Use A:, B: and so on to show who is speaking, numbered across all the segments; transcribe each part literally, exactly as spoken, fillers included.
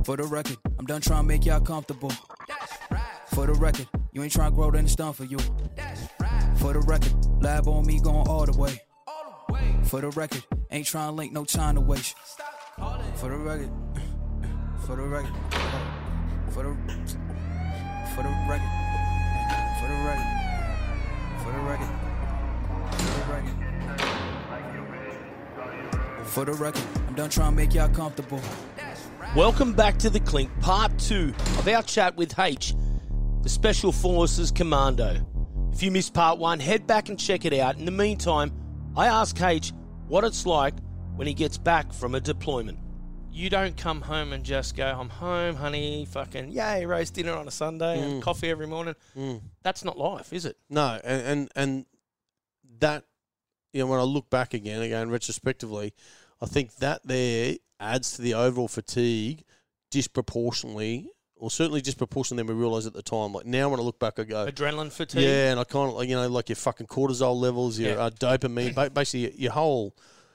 A: For the record, I'm done trying to make y'all comfortable. For the record, you ain't trying to grow, then it's done for you. For the record, lab on me going all the way. For the record, ain't trying to link, no time to waste. For the record, for the record, for the, for the record, for the record, for the record, for the record, for the record, I'm done trying to make y'all comfortable.
B: Welcome back to The Clink, part two of our chat with H, the Special Forces Commando. If you missed part one, head back and check it out. In the meantime, I ask H what it's like when he gets back from a deployment.
C: You don't come home and just go, I'm home, honey, fucking, yay, roast dinner on a Sunday
D: Mm.
C: and coffee every morning.
D: Mm.
C: That's not life, is it?
D: No, and, and and that, you know, when I look back again, again, retrospectively, I think that there adds to the overall fatigue disproportionately, or certainly disproportionately than we realised at the time. Like now when I look back, I go...
C: Adrenaline fatigue?
D: Yeah, and I kind of, like, you know, like your fucking cortisol levels, your
C: Yeah.
D: uh, dopamine, ba- basically your whole...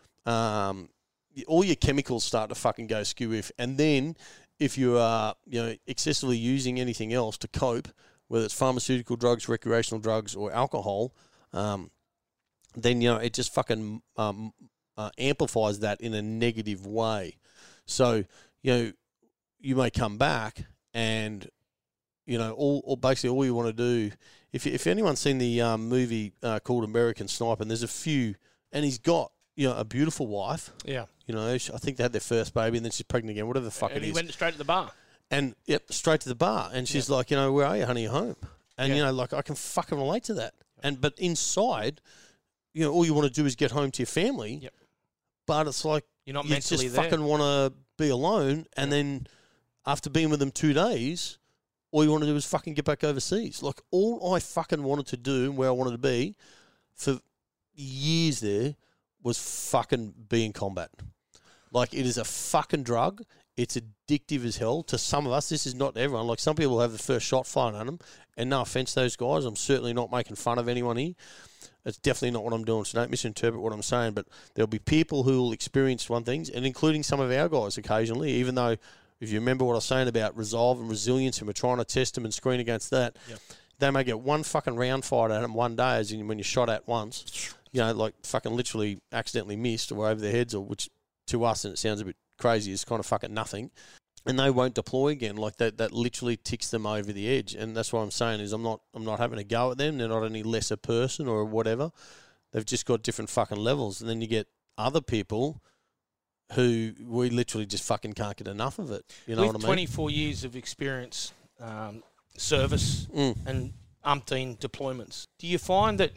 D: Um, all your chemicals start to fucking go skew if, and then if you are, you know, excessively using anything else to cope, whether it's pharmaceutical drugs, recreational drugs, or alcohol, um, then, you know, it just fucking um, uh, amplifies that in a negative way. So, you know, you may come back and, you know, all, all basically all you want to do, if if anyone's seen the um, movie uh, called American Sniper, and there's a few, and he's got, you know, a beautiful wife.
C: Yeah.
D: You know, I think they had their first baby and then she's pregnant again, whatever the fuck
C: and
D: it
C: he
D: is.
C: went straight to the bar.
D: And, yep, straight to the bar. And she's
C: Yep.
D: like, you know, where are you, honey? You're home. And,
C: Yeah.
D: you know, like, I can fucking relate to that. And But inside, you know, all you want to do is get home to your family.
C: Yep.
D: But it's like,
C: You're not
D: you
C: mentally
D: just
C: there.
D: fucking want to be alone. And then after being with them two days, all you want to do is fucking get back overseas. Like, all I fucking wanted to do, where I wanted to be for years there, was fucking be in combat. Like, it is a fucking drug. It's addictive as hell. To some of us, this is not everyone. Like, some people have the first shot fired at them. And no offence to those guys, I'm certainly not making fun of anyone here. It's definitely not what I'm doing, so don't misinterpret what I'm saying. But there'll be people who will experience one things, and including some of our guys occasionally, even though, if you remember what I was saying about resolve and resilience, and we're trying to test them and screen against that,
C: Yep.
D: they may get one fucking round fired at them one day, as in when you're shot at once, you know, like fucking literally accidentally missed or over their heads, or which to us, and it sounds a bit crazy, is kind of fucking nothing. And they won't deploy again. Like, that that literally ticks them over the edge. And that's what I'm saying is I'm not I'm not having a go at them. They're not any lesser person or whatever. They've just got different fucking levels. And then you get other people who we literally just fucking can't get enough of it. You know
C: With
D: what I mean?
C: twenty-four years of experience, um, service,
D: Mm.
C: and umpteen deployments, do you find that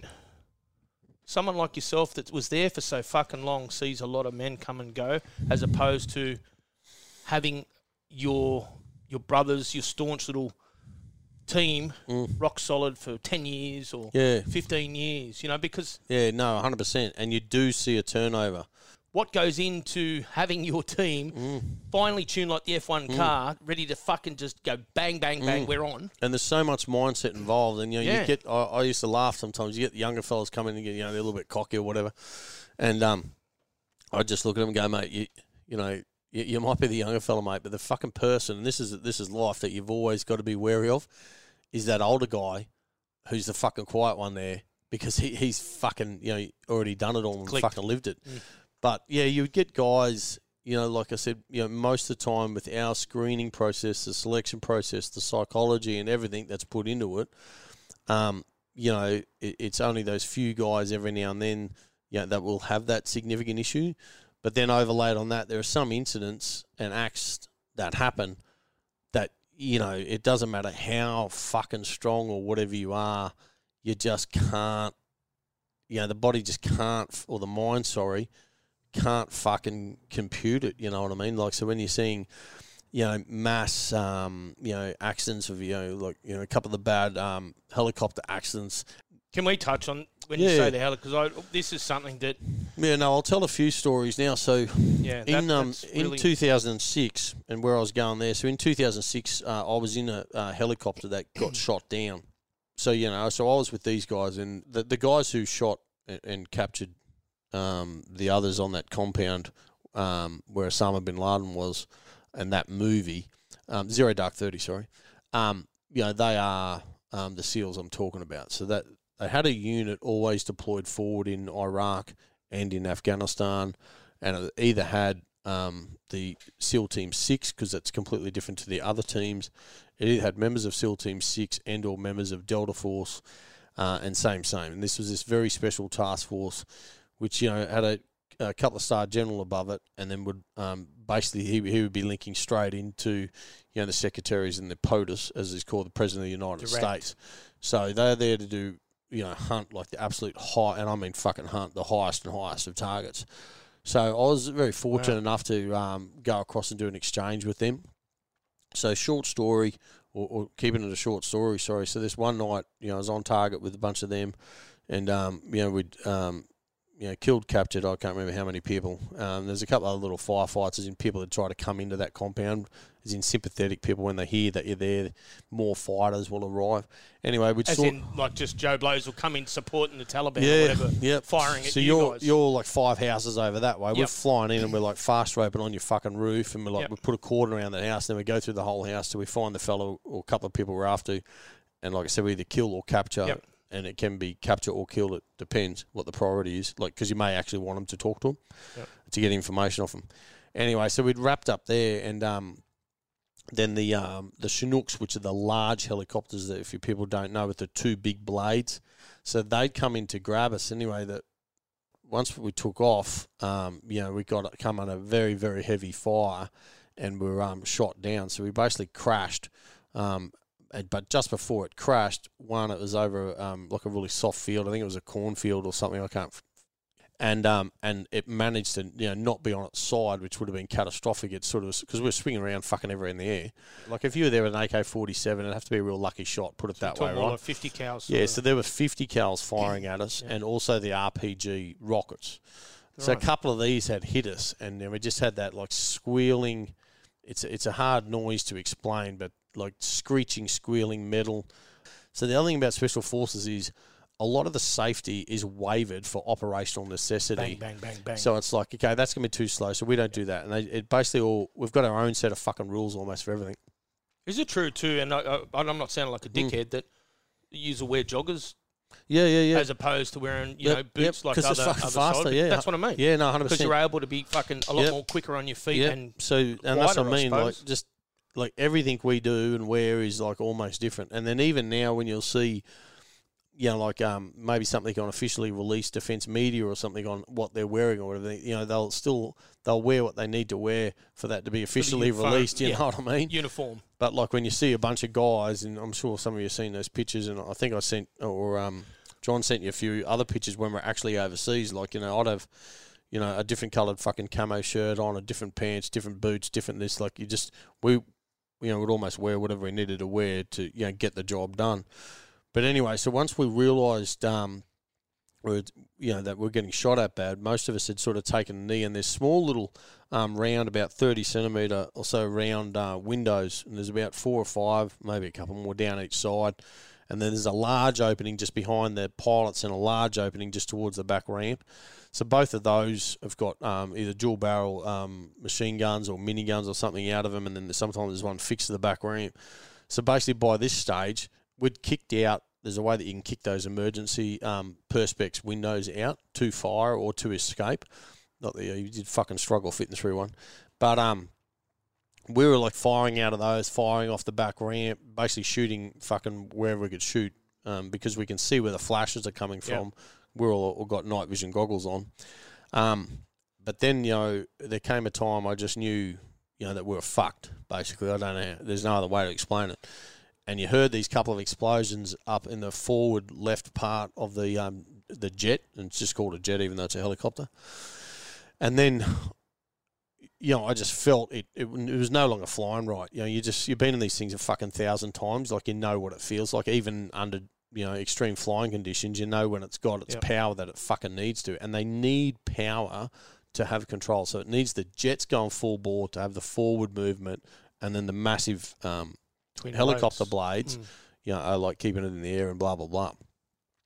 C: someone like yourself that was there for so fucking long sees a lot of men come and go, as opposed to having your your brothers, your staunch little team,
D: Mm.
C: rock solid for ten years or
D: Yeah.
C: fifteen years, you know, because
D: Yeah, no, one hundred percent. And you do see a turnover.
C: what goes into having your team
D: Mm.
C: finally tuned like the F one car, ready to fucking just go bang, bang, bang,
D: Mm.
C: we're on.
D: And there's so much mindset involved. And, you know,
C: Yeah.
D: you get, I, I used to laugh sometimes. You get the younger fellas come in and get, you know, they're a little bit cocky or whatever. And um, I just look at them and go, mate, you, you know, you, you might be the younger fella, mate, but the fucking person, and this is, this is life that you've always got to be wary of, is that older guy who's the fucking quiet one there, because he, he's fucking, you know, already done it all and
C: Clicked.
D: fucking lived it.
C: Mm.
D: But, yeah, you would get guys, you know, like I said, you know, most of the time with our screening process, the selection process, the psychology and everything that's put into it, um, you know, it, it's only those few guys every now and then, you know, that will have that significant issue. But then overlaid on that, there are some incidents and acts that happen that, you know, it doesn't matter how fucking strong or whatever you are, you just can't, you know, the body just can't, or the mind, sorry, can't fucking compute it, you know what I mean? Like, so when you're seeing, you know, mass, um, you know, accidents of, you know, like, you know, a couple of the bad um, helicopter accidents.
C: Can we touch on when
D: Yeah.
C: you say the hell? Because this is something that,
D: Yeah, no, I'll tell a few stories now. So
C: yeah, that,
D: in um
C: that's
D: in
C: really,
D: two thousand six, and where I was going there, so in two thousand six, uh, I was in a uh, helicopter that got shot down. So, you know, so I was with these guys, and the, the guys who shot and, and captured um, the others on that compound um, where Osama bin Laden was, and that movie, um, Zero Dark thirty, sorry. Um, you know, they are um, the SEALs I'm talking about. So that they had a unit always deployed forward in Iraq and in Afghanistan, and it either had um, the SEAL Team six, because that's completely different to the other teams. It either had members of SEAL Team six and or members of Delta Force, uh, and same, same. And this was this very special task force, which, you know, had a, a couple of star general above it, and then would um, basically he, he would be linking straight into, you know, the secretaries and the POTUS, as is called, the President of the United
C: Direct.
D: States. So they're there to do, you know, hunt like the absolute high, and I mean fucking hunt the highest and highest of targets. So I was very fortunate wow. enough to um, go across and do an exchange with them. So short story, or, or keeping it a short story, sorry. So this one night, you know, I was on target with a bunch of them, and um, you know, we'd um, you know, killed, captured, I can't remember how many people. Um, there's a couple of little firefights, as in people that try to come into that compound, as in sympathetic people when they hear that you're there, more fighters will arrive. Anyway, we
C: As
D: saw,
C: in, like, just Joe Blows will come in supporting the Taliban
D: yeah,
C: or whatever,
D: yep.
C: firing at
D: so
C: you
D: you're,
C: guys.
D: you're like five houses over that way.
C: Yep.
D: We're flying in and we're like fast roping on your fucking roof, and we're like,
C: Yep.
D: we put a cordon around that house, and then we go through the whole house till we find the fellow or a couple of people we're after. And like I said, we either kill or capture.
C: Yep.
D: And it can be capture or kill. It depends what the priority is. Like, because you may actually want them to talk to them,
C: yep.
D: to get information off them. Anyway, so we'd wrapped up there, and um, then the um, the Chinooks, which are the large helicopters that, if you people don't know, with the two big blades, so they'd come in to grab us. Anyway, that once we took off, um, you know, we got come under very very heavy fire, and we were um, shot down. So we basically crashed. Um, But just before it crashed, one, it was over um, like a really soft field. I think it was a cornfield or something. I can't. And um and it managed to, you know, not be on its side, which would have been catastrophic. It sort of, because we were swinging around fucking everywhere in the air. Like if you were there with an A K forty-seven, it'd have to be a real lucky shot. Put it that way, right?
C: Like fifty cals.
D: Yeah. So there were fifty cals firing at us,
C: yeah.
D: and also the R P G rockets. So
C: Right.
D: a couple of these had hit us, and then we just had that like squealing. It's a, it's a hard noise to explain, but like screeching, squealing metal. So the other thing about Special Forces is a lot of the safety is waived for operational necessity.
C: Bang, bang, bang, bang.
D: So it's like, okay, that's going to be too slow, so we don't do that. And they, it basically all, we've got our own set of fucking rules almost for everything.
C: Is it true too, and I, I, I'm not sounding like a
D: Mm.
C: dickhead, that you will wear joggers
D: Yeah, yeah, yeah.
C: as opposed to wearing, you
D: Yep,
C: know, boots
D: yep,
C: like
D: 'cause
C: other,
D: it's fucking
C: other
D: faster,
C: side?
D: yeah.
C: That's what I mean.
D: Yeah, no, one hundred
C: Because
D: percent.
C: you're able to be fucking a lot
D: Yep.
C: more quicker on your feet
D: Yeah.
C: and
D: So, and that's
C: quieter,
D: what I mean.
C: I
D: Like,
C: suppose.
D: just like everything we do and wear is like almost different. And then even now, when you'll see, you know, like um, maybe something on officially released defence media or something on what they're wearing or whatever, you know, they'll still they'll wear what they need to wear for that to be officially
C: uniform,
D: released. You
C: yeah.
D: know what I mean?
C: uniform.
D: But like when you see a bunch of guys, and I'm sure some of you have seen those pictures, and I think I sent or um, John sent you a few other pictures when we're actually overseas. Like, you know, I'd have, you know, a different coloured fucking camo shirt on, a different pants, different boots, different this. Like, you just we, you know, would almost wear whatever we needed to wear to, you know, get the job done. But anyway, so once we realised, um, we're, you know, that we're getting shot at bad, most of us had sort of taken a knee, and there's small little um, round, about thirty centimetre or so round uh, windows, and there's about four or five, maybe a couple more down each side, and then there's a large opening just behind the pilots and a large opening just towards the back ramp. So both of those have got um, either dual barrel um, machine guns or miniguns or something out of them, and then sometimes there's one fixed to the back ramp. So basically by this stage, we'd kicked out. There's a way that you can kick those emergency um, perspex windows out to fire or to escape. Not that you did fucking struggle fitting through one. But um, we were like firing out of those, firing off the back ramp, basically shooting fucking wherever we could shoot um, because we can see where the flashes are coming from. Yep. We're all, all got night vision goggles on. Um, but then, you know, there came a time I just knew, you know, that we were fucked, basically. I don't know. There's no other way to explain it. And you heard these couple of explosions up in the forward left part of the um, the jet, and it's just called a jet even though it's a helicopter. And then, you know, I just felt it, it, it was no longer flying right. You know, you just, you've been in these things a fucking thousand times, like you know what it feels like, even under, you know, extreme flying conditions, you know when it's got its
C: yep.
D: power that it fucking needs to. And they need power to have control. So it needs the jets going full bore to have the forward movement, and then the massive um, Twin helicopter blades, blades mm. you know, are like keeping it in the air and blah, blah, blah.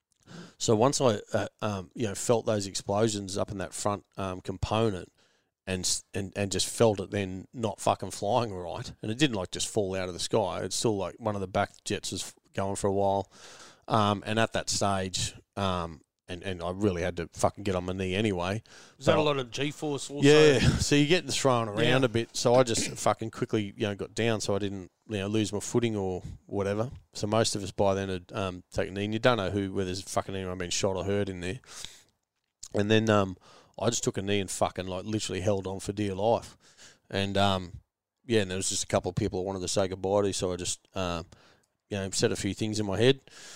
D: So once I, uh, um, you know, felt those explosions up in that front um, component, and s- and and just felt it then not fucking flying right, and it didn't like just fall out of the sky. It's still like one of the back jets was going for a while, um, and at that stage, um, and and I really had to fucking get on my knee anyway.
C: Was that
D: But
C: a
D: I-
C: lot of G-force also?
D: Yeah, so you're getting thrown around
C: Yeah.
D: a bit. So I just fucking quickly, you know, got down so I didn't, you know, lose my footing or whatever. So most of us by then had um, taken a knee, and you don't know who, whether there's fucking anyone been shot or hurt in there. And then um, I just took a knee and fucking like literally held on for dear life. And um, yeah, and there was just a couple of people I wanted to say goodbye to, so I just, um, you know, said a few things in my head.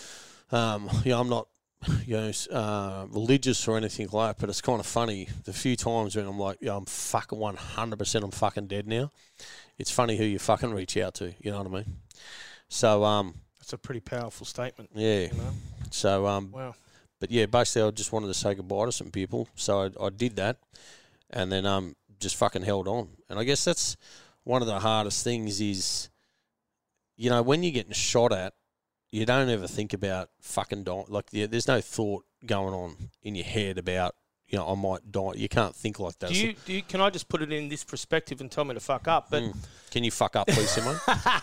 D: Um, you know, I'm not, you know, uh, religious or anything like that, but it's kind of funny. The few times when I'm like, yeah, I'm fucking one hundred percent I'm fucking dead now, it's funny who you fucking reach out to, you know what I mean? So, um,
C: That's a pretty powerful statement.
D: yeah.
C: You know?
D: So, um,
C: Wow.
D: but yeah, basically I just wanted to say goodbye to some people. So I, I did that and then um, just fucking held on. And I guess that's one of the hardest things is, you know, when you're getting shot at, you don't ever think about fucking dying. Like, yeah, there's no thought going on in your head about, you know, I might die. You can't think like that.
C: Do you, do you, can I just put it in this perspective and tell me to fuck up? But
D: Mm. Can you fuck up, please, Simon?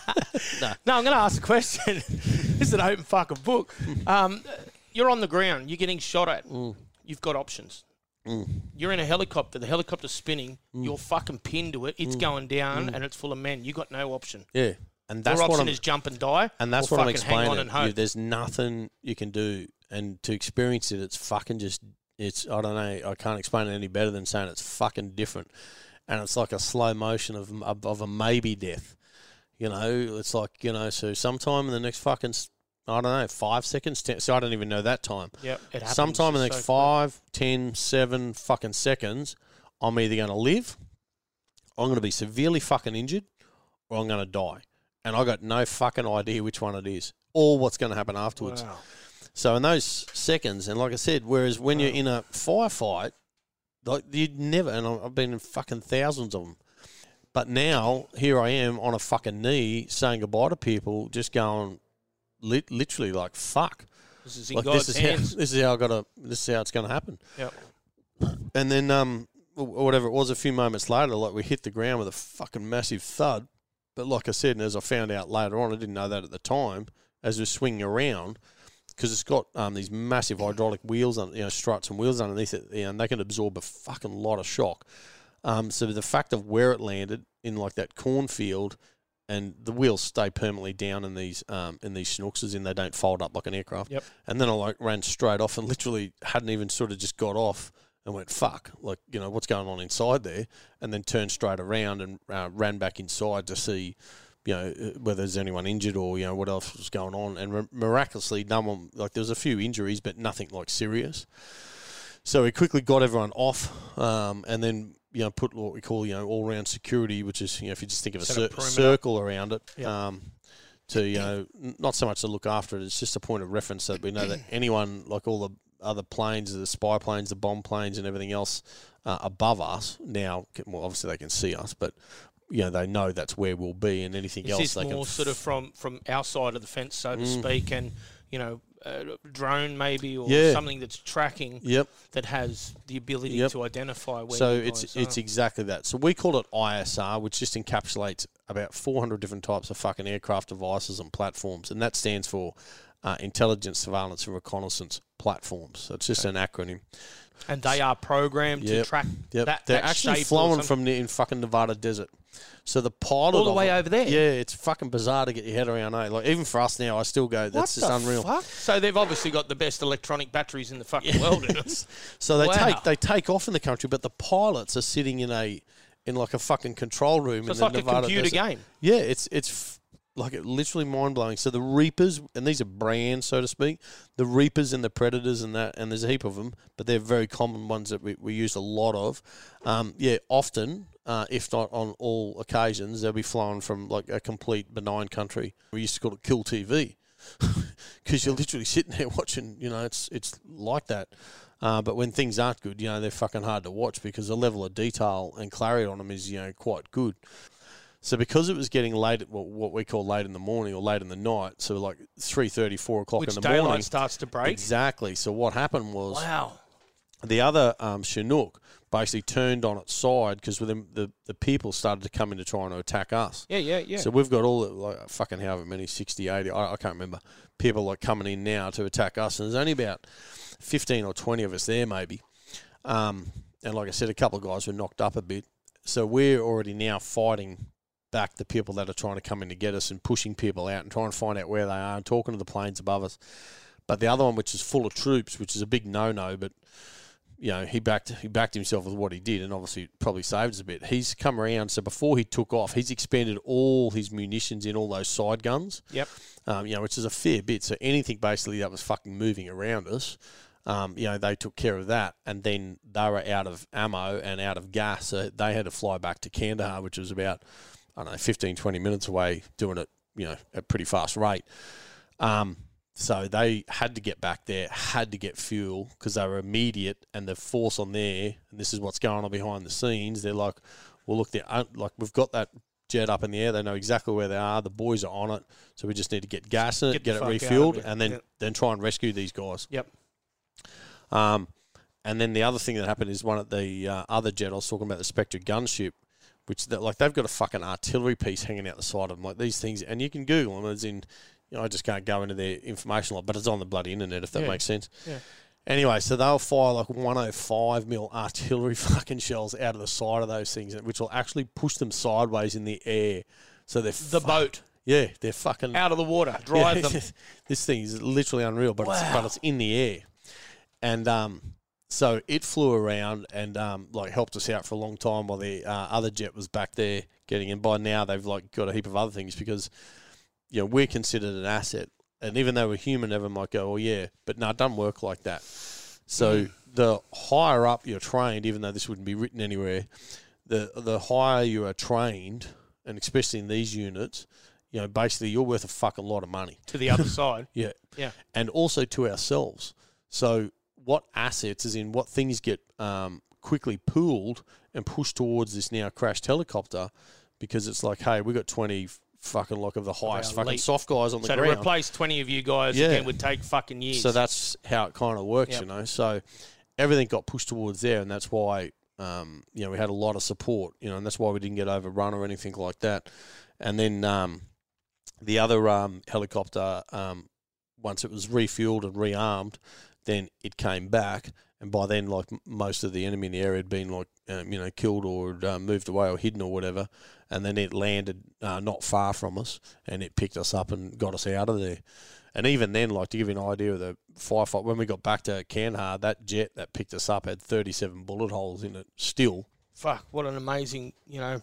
C: no, I'm going to ask a question. This is an open fucking book. Um, you're on the ground. You're getting shot at.
D: Mm.
C: You've got options.
D: Mm.
C: You're in a helicopter. The helicopter's spinning.
D: Mm.
C: You're fucking pinned to it. It's going down, and it's full of men. You got no option.
D: Yeah. And that's
C: Your
D: what
C: option
D: I'm,
C: is jump and die.
D: and that's
C: or
D: what I'm
C: fucking hang on
D: explaining.
C: and hope.
D: You, there's nothing you can do. And to experience it, it's fucking just, it's, I don't know, I can't explain it any better than saying it's fucking different. And it's like a slow motion of, of, of a maybe death. You know, it's like, you know, so sometime in the next fucking, s- I don't know, five seconds, ten, so I don't even know that time.
C: Yep, it happens.
D: Sometime in the
C: It's
D: next
C: so
D: five, ten, seven fucking seconds, I'm either going to live, I'm going to be severely fucking injured, or I'm going to die. And I got no fucking idea which one it is or what's going to happen
C: quick.
D: afterwards.
C: Wow.
D: So in those seconds, and like I said, whereas when you're in a firefight, like you'd never, and I- I've been in fucking thousands of them. But now here I am on a fucking knee saying goodbye to people, just going li- literally like fuck.
C: This is in
D: Like
C: God's
D: this is
C: hands.
D: how this is how I gotta this is how it's gonna happen.
C: Yep.
D: And then um or whatever it was, a few moments later, like we hit the ground with a fucking massive thud. But like I said, and as I found out later on, I didn't know that at the time, as we're swinging around, because it's got um, these massive hydraulic wheels, on, you know, struts and wheels underneath it, you know, and they can absorb a fucking lot of shock. Um, so the fact of where it landed in like that cornfield, and the wheels stay permanently down in these um, in these Chinooks, as in they don't fold up like an aircraft.
C: Yep.
D: And then I like ran straight off and literally hadn't even sort of just got off and went, fuck, like, you know, what's going on inside there? And then turned straight around and uh, ran back inside to see, you know, whether there's anyone injured or, you know, what else was going on. And mi- miraculously, no one, like, there was a few injuries, but nothing, like, serious. So we quickly got everyone off um, and then, you know, put what we call, you know, all-round security, which is, you know, if you just think of a,
C: Set a
D: cir-
C: perimeter.
D: circle around it,
C: Yep.
D: um, to, you know, n- not so much to look after it, it's just a point of reference that we know that anyone, like all the other planes, the spy planes, the bomb planes and everything else uh, above us now, can- well, obviously they can see us, but, you know, they know that's where we'll be, and anything
C: Is
D: else
C: this
D: they
C: more
D: can
C: sort of from, from our side of the fence, so to
D: Mm.
C: speak, and, you know, a drone maybe or
D: Yeah.
C: something that's tracking
D: Yep.
C: that has the ability
D: Yep.
C: to identify where
D: So
C: you
D: it's
C: guys
D: it's
C: are.
D: exactly that. So we call it I S R, which just encapsulates about four hundred different types of fucking aircraft devices and platforms, and that stands for uh, Intelligence, Surveillance, and Reconnaissance Platforms. So it's just an acronym.
C: And they are programmed to
D: Yep.
C: track
D: Yep.
C: that
D: They're
C: that
D: actually
C: shape or
D: flowing
C: something.
D: from the in fucking Nevada desert. So the pilot
C: All the
D: of
C: way
D: it-
C: over there?
D: Yeah, it's fucking bizarre to get your head around. Eh? Like even for us now, I still go,
C: What
D: that's just
C: the
D: unreal.
C: fuck? So they've obviously got the best electronic batteries in the fucking world. In it.
D: So they
C: Wow.
D: take they take off in the country, but the pilots are sitting in a in like a fucking control room.
C: So
D: in
C: it's
D: the
C: like a
D: Nevada
C: computer
D: desert.
C: game.
D: Yeah, it's it's f- like it literally mind blowing. So the Reapers, and these are brands, so to speak, the Reapers and the Predators and that, and there's a heap of them, but they're very common ones that we, we use a lot of. Um, yeah, often, uh, if not on all occasions, they'll be flown from like a complete benign country. We used to call it Kill T V because you're literally sitting there watching. You know, it's it's like that. Uh, but when things aren't good, you know, they're fucking hard to watch because the level of detail and clarity on them is, you know, quite good. So because it was getting late, at well, what we call late in the morning or late in the night, so like three thirty, four o'clock
C: Which
D: in the
C: daylight
D: morning.
C: starts to break.
D: Exactly. So what happened was
C: Wow.
D: the other um, Chinook basically turned on its side because the, the the people started to come in to try and attack us.
C: Yeah, yeah, yeah.
D: So we've got all the, like fucking however many, sixty, eighty, I, I can't remember, people like coming in now to attack us. And there's only about fifteen or twenty of us there maybe. Um, and like I said, a couple of guys were knocked up a bit. So we're already now fighting back the people that are trying to come in to get us and pushing people out and trying to find out where they are and talking to the planes above us. But the other one, which is full of troops, which is a big no-no, but you know, he backed he backed himself with what he did, and obviously probably saved us a bit. He's come around, so before he took off, he's expended all his munitions in all those side guns.
C: Yep.
D: Um, you know, which is a fair bit. So anything basically that was fucking moving around us, um, you know, they took care of that, and then they were out of ammo and out of gas, so they had to fly back to Kandahar, which was about, I don't know, fifteen, twenty minutes away, doing it, you know, at a pretty fast rate. Um, So they had to get back there, had to get fuel because they were immediate, and the force on there, and this is what's going on behind the scenes. They're like, well, look, they're un- like we've got that jet up in the air. They know exactly where they are. The boys are on it, so we just need to get gas in it,
C: Get
D: get,
C: the
D: it
C: fuck
D: refueled,
C: out of it.
D: and then
C: Yep.
D: then try and rescue these guys.
C: Yep.
D: Um, and then the other thing that happened is one of the uh, other jet I was talking about, the Spectre gunship, which that like they've got a fucking artillery piece hanging out the side of them, like these things, and you can Google them. As in. You know, I just can't go into their information a lot, but it's on the bloody internet, if that
C: Yeah.
D: makes sense.
C: Yeah.
D: Anyway, so they'll fire like one oh five mil artillery fucking shells out of the side of those things, which will actually push them sideways in the air. So they're
C: The
D: fu-
C: boat
D: Yeah, they're fucking
C: out of the water, drive
D: yeah,
C: them.
D: This thing is literally unreal, but it's but it's in the air, and um, so it flew around and um, like helped us out for a long time while the uh, other jet was back there getting in. By now, they've like got a heap of other things because. You know, we're considered an asset. And even though we're human, everyone might go, oh, yeah. But no, it doesn't work like that. So mm. the higher up you're trained, even though this wouldn't be written anywhere, the the higher you are trained, and especially in these units, you know, basically you're worth a fucking lot of money.
C: To the other side.
D: Yeah.
C: Yeah.
D: And also to ourselves. So what assets, as in what things get um, quickly pooled and pushed towards this now crashed helicopter, because it's like, hey, we got twenty... fucking like of the highest fucking
C: elite.
D: soft guys on the
C: so
D: ground.
C: So to replace twenty of you guys
D: Yeah.
C: again would take fucking years.
D: So that's how it kind of works,
C: Yep.
D: you know. So everything got pushed towards there, and that's why, um, you know, we had a lot of support, you know, and that's why we didn't get overrun or anything like that. And then um, the other um, helicopter, um, once it was refueled and rearmed, then it came back. And by then, like, m- most of the enemy in the area had been, like, um, you know, killed or uh, moved away or hidden or whatever. And then it landed uh, not far from us, and it picked us up and got us out of there. And even then, like, to give you an idea of the firefight, when we got back to Kandahar, that jet that picked us up had thirty-seven bullet holes in it still.
C: Fuck, what an amazing, you know,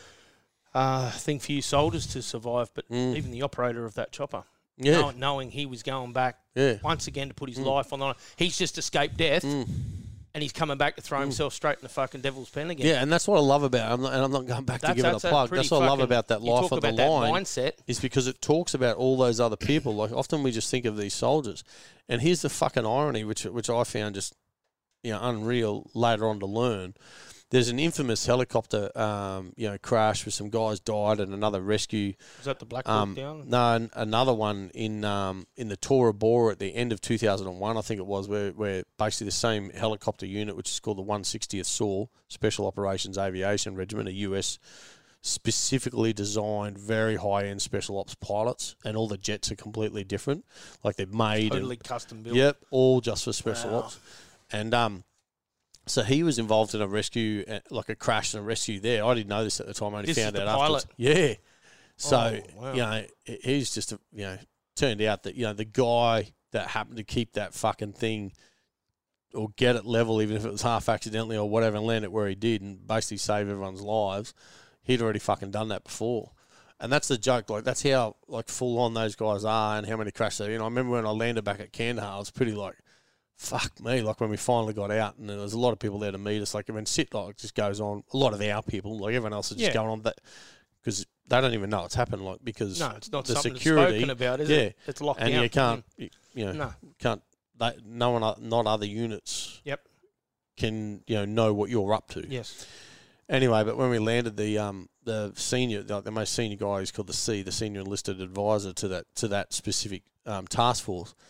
C: uh, thing for you soldiers to survive. But
D: Mm.
C: even the operator of that chopper,
D: Yeah.
C: know- knowing he was going back
D: Yeah.
C: once again to put his
D: Mm.
C: life on the line. He's just escaped death,
D: Mm.
C: and he's coming back to throw himself straight in the fucking devil's pen again.
D: Yeah, and that's what I love about it. I'm not, and I'm not going back to
C: That's,
D: give it a
C: that's a
D: plug.
C: pretty
D: That's what I love
C: fucking-
D: about that
C: you
D: life
C: talk
D: on the
C: about that
D: line.
C: mindset.
D: Is because it talks about all those other people. Like, often we just think of these soldiers. And here's the fucking irony, which which I found just, you know, unreal later on to learn. There's an infamous helicopter, um, you know, crash where some guys died and another rescue.
C: Was that the Black Hawk
D: Um,
C: down?
D: no, an- another one in um, in the Tora Bora at the end of two thousand one, I think it was, where, where basically the same helicopter unit, which is called the one sixtieth S O A R, Special Operations Aviation Regiment, a U S specifically designed, very high-end special ops pilots, and all the jets are completely different. Like, they're made.
C: Totally
D: and,
C: custom built.
D: Yep, all just for special
C: Wow.
D: ops. And um, so he was involved in a rescue, uh, like a crash and a rescue there. I didn't know this at the time. I only
C: This is
D: found
C: the
D: out afterwards.
C: pilot?
D: Yeah. So,
C: Oh, wow.
D: you know, he- he's just, a, you know, turned out that, you know, the guy that happened to keep that fucking thing or get it level, even if it was half accidentally or whatever, and land it where he did and basically save everyone's lives, he'd already fucking done that before. And that's the joke. Like, that's how, like, full on those guys are and how many crashes there. You know, I remember when I landed back at Kandahar, I was pretty like, fuck me. Like, when we finally got out and there was a lot of people there to meet us. Like, when sit, like, just goes on, a lot of our people, like, everyone else is just
C: Yeah.
D: going on that because they don't even know it's happened. Like, because
C: No, it's not
D: the
C: something
D: security,
C: spoken about, is
D: yeah,
C: it? It's locked
D: and
C: down.
D: you can't, you, you know,
C: No.
D: can't, they, no one, o- not other units
C: Yep.
D: can, you know, know what you're up to.
C: Yes.
D: Anyway, but when we landed, the um the senior, the, the most senior guy is called the C, the senior enlisted advisor to that to that specific um, task force.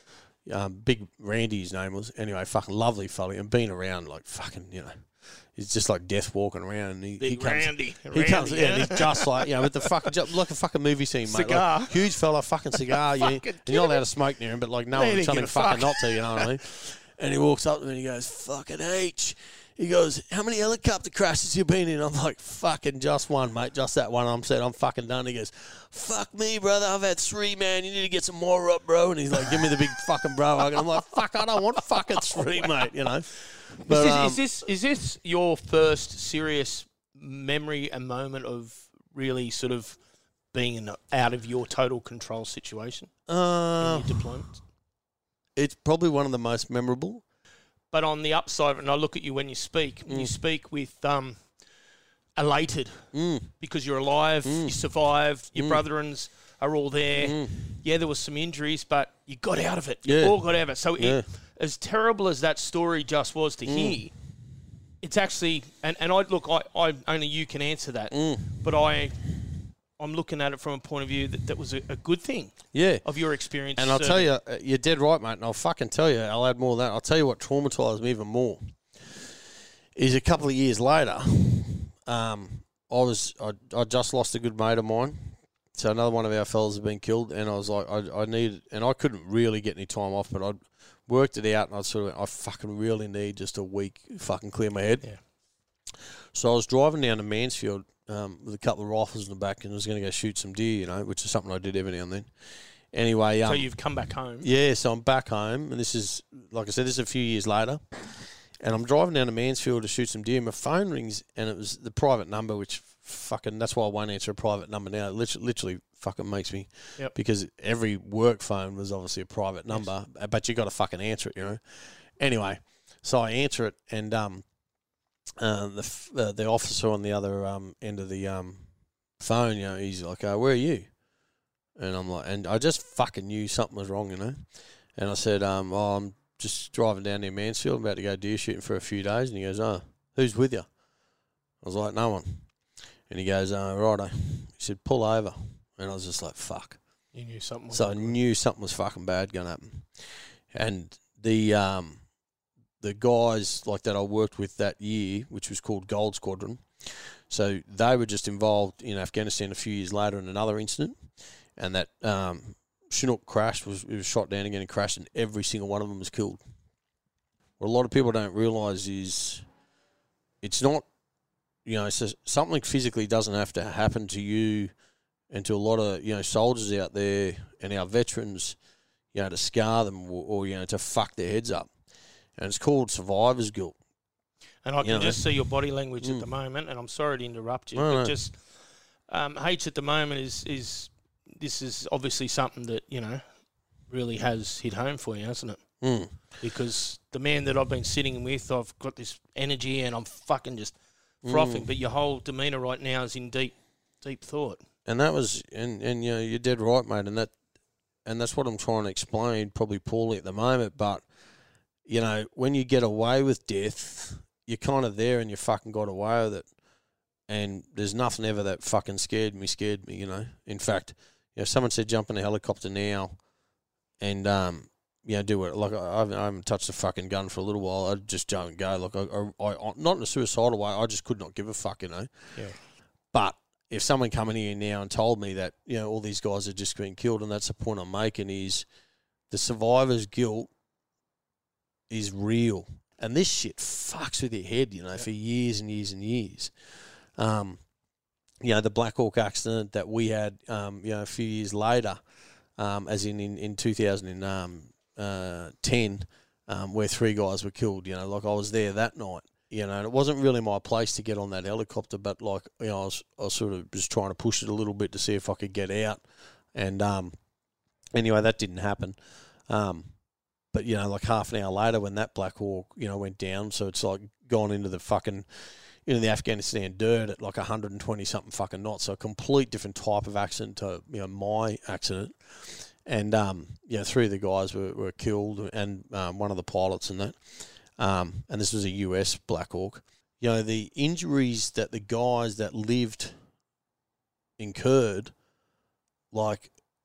D: Um, Big Randy, his name was. Anyway, fucking lovely fella, and been around like fucking, you know, he's just like death walking around. And he,
C: Big
D: he comes,
C: Randy.
D: He
C: Randy,
D: comes, yeah,
C: yeah.
D: and he's just like, you know, with the fucking, just like a fucking movie scene, mate.
C: Cigar.
D: Like, huge fella, fucking cigar. yeah,
C: Fucking
D: you're not allowed to smoke near him, but like, no
C: They
D: one
C: didn't
D: telling him
C: give a
D: fucking
C: fuck.
D: not to, you know what I mean? And he walks up to me and he goes, fucking H. He goes, how many helicopter crashes you been in? I'm like, fucking just one, mate. Just that one. I'm said, I'm fucking done. He goes, fuck me, brother. I've had three, man. You need to get some more up, bro. And he's like, give me the big fucking bro hug. And I'm like, fuck, I don't want fucking three, mate, you know. But,
C: is, this,
D: um,
C: is this is this your first serious memory and moment of really sort of being in, out of your total control situation
D: uh,
C: in your deployments?
D: it's probably one of the most memorable.
C: But on the upside, and I look at you when you speak,
D: Mm.
C: you speak with um, elated
D: Mm.
C: because you're alive,
D: Mm.
C: you survived, your
D: Mm.
C: brethrens are all there.
D: Mm.
C: Yeah, there was some injuries, but you got out of it.
D: Yeah.
C: You all got out of it. So
D: Yeah.
C: it, as terrible as that story just was to hear, it's actually, and, and I look, I, I only you can answer that,
D: Mm.
C: but I, I'm looking at it from a point of view that that was a, a good thing
D: Yeah.
C: of your experience.
D: And I'll
C: serving.
D: tell you, uh, you're dead right, mate. And I'll fucking tell you, I'll add more of that. I'll tell you what traumatised me even more is a couple of years later, um, I was I, I just lost a good mate of mine. So another one of our fellas had been killed, and I was like, I, I needed, and I couldn't really get any time off, but I'd worked it out, and I sort of, I fucking really need just a week, fucking clear my head.
C: Yeah.
D: So I was driving down to Mansfield um, with a couple of rifles in the back, and I was going to go shoot some deer, you know, which is something I did every now and then. Anyway, um,
C: So you've come back home.
D: yeah, so I'm back home, and this is, like I said, this is a few years later, and I'm driving down to Mansfield to shoot some deer. My phone rings, and it was the private number, which fucking, that's why I won't answer a private number now. It literally, literally fucking makes me,
C: Yep.
D: because every work phone was obviously a private number, but you got to fucking answer it, you know. Anyway, so I answer it, and um, uh, the f- uh, the officer on the other um end of the um phone, you know, he's like, uh, "Where are you?" And I'm like, and I just fucking knew something was wrong, you know. And I said, um, oh, I'm just driving down near Mansfield. I'm about to go deer shooting for a few days. And he goes, oh, who's with you? I was like, no one. And he goes, uh, righto. He said, pull over. And I was just like, fuck.
C: You knew something. Was
D: So I
C: wrong.
D: knew something was fucking bad going to happen. And the um, the guys like that I worked with that year, which was called Gold Squadron, so they were just involved in Afghanistan a few years later in another incident. And that um, Chinook crashed, was, it was shot down again and crashed, and every single one of them was killed. What a lot of people don't realise is it's not, you know, so something physically doesn't have to happen to you and to a lot of, you know, soldiers out there and our veterans, you know, to scar them or, or you know, to fuck their heads up. And it's called survivor's guilt.
C: And I
D: You
C: can
D: know,
C: just see your body language
D: mm.
C: at the moment, and I'm sorry to interrupt you,
D: No,
C: but
D: no.
C: just um, H at the moment is is this is obviously something that, you know, really has hit home for you, hasn't it?
D: Mm.
C: Because the man that I've been sitting with, I've got this energy and I'm fucking just frothing,
D: Mm.
C: but your whole demeanour right now is in deep, deep thought.
D: And that was, and, and you know, you're dead right, mate. And that, and that's what I'm trying to explain, probably poorly at the moment. But you know, when you get away with death, you're kind of there, and you fucking got away with it. And there's nothing ever that fucking scared me, scared me. You know, in fact, you know, if someone said jump in a helicopter now, and um, you know, do it. Like I haven't, I haven't touched a fucking gun for a little while. I'd just jump and go. Like I, I, I, not in a suicidal way. I just could not give a fuck. You know.
C: Yeah.
D: But if someone come in here now and told me that, you know, all these guys are just being killed, and that's the point I'm making, is the survivor's guilt is real. And this shit fucks with your head, you know, for years and years and years. Um, you know, the Black Hawk accident that we had, um, you know, a few years later, um, as in, in, in two thousand ten, um, where three guys were killed, you know, like I was there that night. You know, and it wasn't really my place to get on that helicopter, but like, you know, I was, I was sort of just trying to push it a little bit to see if I could get out. And um, anyway, that didn't happen. Um, but, you know, like half an hour later when that Black Hawk, you know, went down, so it's like gone into the fucking, into the Afghanistan dirt at like one hundred twenty something fucking knots. So a complete different type of accident to, you know, my accident. And, um, you know, three of the guys were, were killed, and um, one of the pilots and that. Um, and this was a U S Black Hawk. You know, the injuries that the guys that lived incurred, like,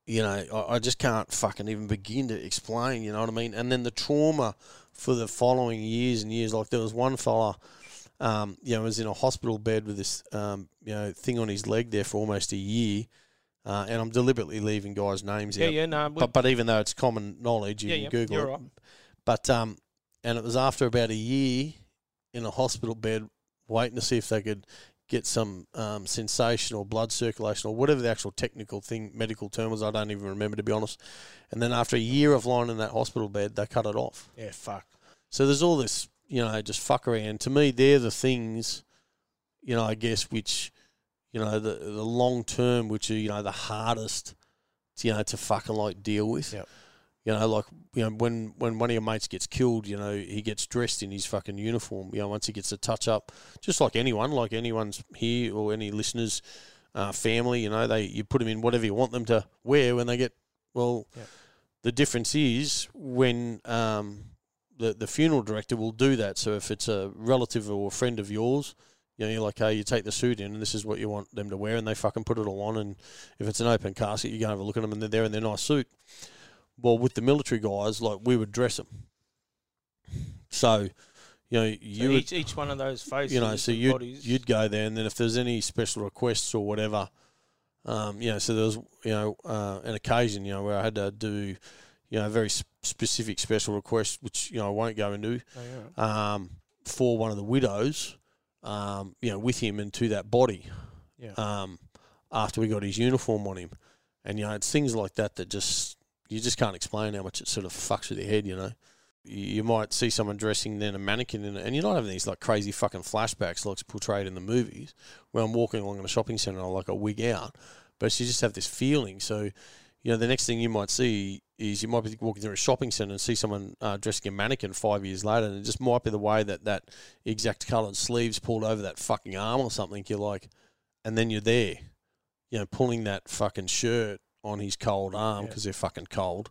D: you know, I, I just can't fucking even begin to explain, you know what I mean? And then the trauma for the following years and years. Like there was one fella, um, you know, was in a hospital bed with this, um, you know, thing on his leg there for almost a year. Uh, and I'm deliberately leaving guys' names
C: Yeah,
D: out.
C: yeah, no.
D: But, but even though it's common knowledge, you
C: Yeah,
D: can
C: yeah,
D: Google
C: you're
D: it.
C: right.
D: But, um, and it was after about a year in a hospital bed waiting to see if they could get some um, sensation or blood circulation or whatever the actual technical thing, medical term was. I don't even remember, to be honest. And then after a year of lying in that hospital bed, they cut it off.
C: Yeah, fuck.
D: So there's all this, you know, just fuckery. And to me, they're the things, you know, I guess, which, you know, the the long term, which are, you know, the hardest, to, you know, to fucking like deal with.
C: Yep.
D: You know, like, you know, when, when one of your mates gets killed, you know, he gets dressed in his fucking uniform. You know, once he gets a touch up, just like anyone, like anyone's here or any listeners, uh, family, you know, they you put them in whatever you want them to wear when they get, well,
C: Yep.
D: the difference is when um, the, the funeral director will do that. So if it's a relative or a friend of yours, you know, you're like, hey, you take the suit in and this is what you want them to wear, and they fucking put it all on. And if it's an open casket, you go have a look at them and they're there in their nice suit. Well, with the military guys, like, we would dress them. So, you know, you
C: So
D: would,
C: each, each one of those faces,
D: you know, so
C: and
D: you'd,
C: bodies.
D: you'd go there, and then if there's any special requests or whatever, um, you know, so there was, you know, uh, an occasion, you know, where I had to do, you know, a very sp- specific special request, which, you know, I won't go into,
C: Oh, yeah.
D: um, for one of the widows, um, you know, with him and to that body,
C: Yeah.
D: um, after we got his uniform on him. And, you know, it's things like that that just, you just can't explain how much it sort of fucks with your head, you know. You, you might see someone dressing then a mannequin in it, and you're not having these like crazy fucking flashbacks like it's portrayed in the movies, where I'm walking along in a shopping centre and I like a wig out, but you just have this feeling. So, you know, the next thing you might see is you might be walking through a shopping centre and see someone uh, dressing a mannequin five years later, and it just might be the way that that exact coloured sleeves pulled over that fucking arm or something. You're like, and then you're there, you know, pulling that fucking shirt on his cold arm because
C: Yeah.
D: they're fucking cold,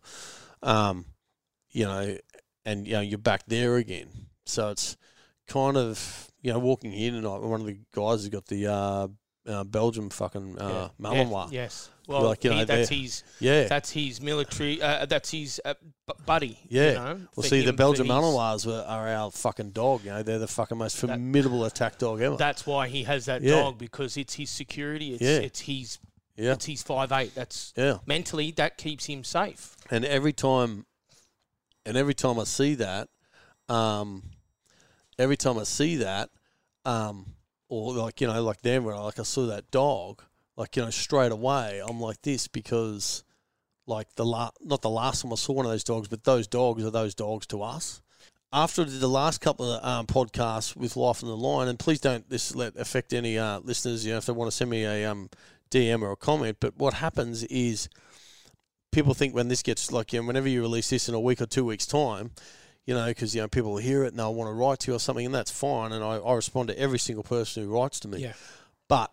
D: um, you know, and, you know, you're back there again. So it's kind of, you know, walking here tonight, one of the guys has got the uh, uh, Belgium fucking uh,
C: yeah.
D: Malinois.
C: Yeah. Yes. Well,
D: like, you
C: he,
D: know,
C: that's
D: they're-
C: his.
D: Yeah.
C: That's his military. Uh, that's his uh, b- buddy.
D: Yeah.
C: You know,
D: Well,
C: for
D: see, the
C: him, for
D: Belgian
C: his-
D: Malinois were- are our fucking dog, you know. They're the fucking most formidable attack dog ever.
C: That's why he has that
D: Yeah.
C: dog, because it's his security. It's
D: Yeah.
C: it's his.
D: yeah.
C: It's his five eight. That's
D: Yeah.
C: mentally that keeps him safe.
D: And every time, and every time I see that, um, every time I see that, um, or like, you know, like then when I, like I saw that dog, like, you know, straight away I'm like this, because like the la- not the last time I saw one of those dogs, but those dogs are those dogs to us. After I did the last couple of um, podcasts with Life on the Line, and please don't this let affect any uh, listeners, you know, if they want to send me a um, D M or a comment, but what happens is people think when this gets, like, you know, whenever you release this in a week or two weeks' time, you know, because, you know, people will hear it and they'll want to write to you or something, and that's fine, and I, I respond to every single person who writes to me.
C: Yeah.
D: But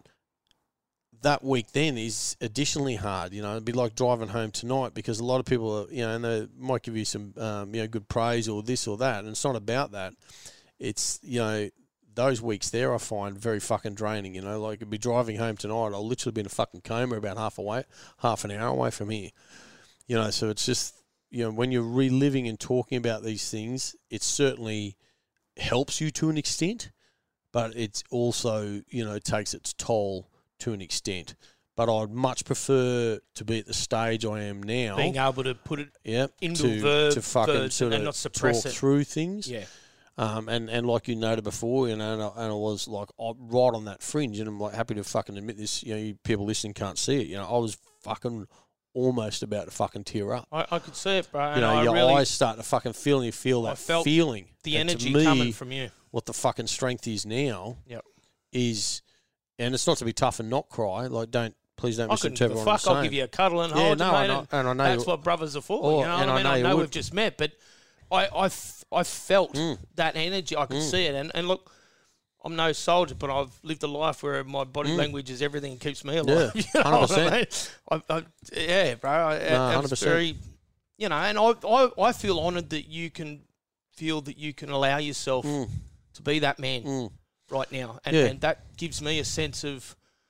D: that week then is additionally hard, you know. It'd be like driving home tonight, because a lot of people are, you know, and they might give you some, um, you know, good praise or this or that, and it's not about that. It's, you know, those weeks there I find very fucking draining, you know. Like, I'd be driving home tonight, I'll literally be in a fucking coma about half away, half an hour away from here. You know, so it's just, you know, when you're reliving and talking about these things, it certainly helps you to an extent, but it's also, you know, takes its toll to an extent. But I'd much prefer to be at the stage I am now.
C: Being able to put it
D: Yep,
C: into
D: to,
C: verb,
D: to fucking
C: verbs
D: sort
C: and
D: of
C: not suppress
D: talk
C: it.
D: through things.
C: Yeah.
D: Um, and, and like you noted before, you know, and I, and I was like I- right on that fringe, and I'm like happy to fucking admit this. You know, you people listening can't see it. You know, I was fucking almost about to fucking tear up.
C: I, I could see it, bro.
D: You
C: and
D: know,
C: I
D: your
C: really,
D: eyes start to fucking feel, and you feel
C: I
D: that
C: felt
D: feeling.
C: the
D: And to
C: energy
D: me,
C: coming from you.
D: what the fucking strength is now.
C: Yep.
D: Is, and it's not to be tough and not cry. Like, don't please don't
C: I couldn't
D: misinterpret
C: give a
D: what I'm
C: fuck. I'll
D: saying.
C: give you a cuddle and
D: Yeah,
C: hold
D: no,
C: you,
D: I
C: mate.
D: know-
C: and
D: and I know
C: that's
D: you-
C: what brothers are for.
D: Oh,
C: you know
D: and
C: what I
D: I
C: mean?
D: know
C: I
D: you
C: know
D: would.
C: we've just met, but I, I, f- I felt
D: Mm.
C: that energy. I could
D: Mm.
C: see it. And, and look, I'm no soldier, but I've lived a life where my body
D: Mm.
C: language is everything that keeps me alive.
D: Yeah,
C: you know
D: one hundred
C: what I mean? I, I, yeah, bro. I,
D: No,
C: I,
D: one hundred
C: it's
D: percent.
C: very, you know, and I, I, I feel honoured that you can feel that you can allow yourself
D: Mm.
C: to be that man
D: Mm.
C: right now. And,
D: Yeah.
C: and that gives me a sense of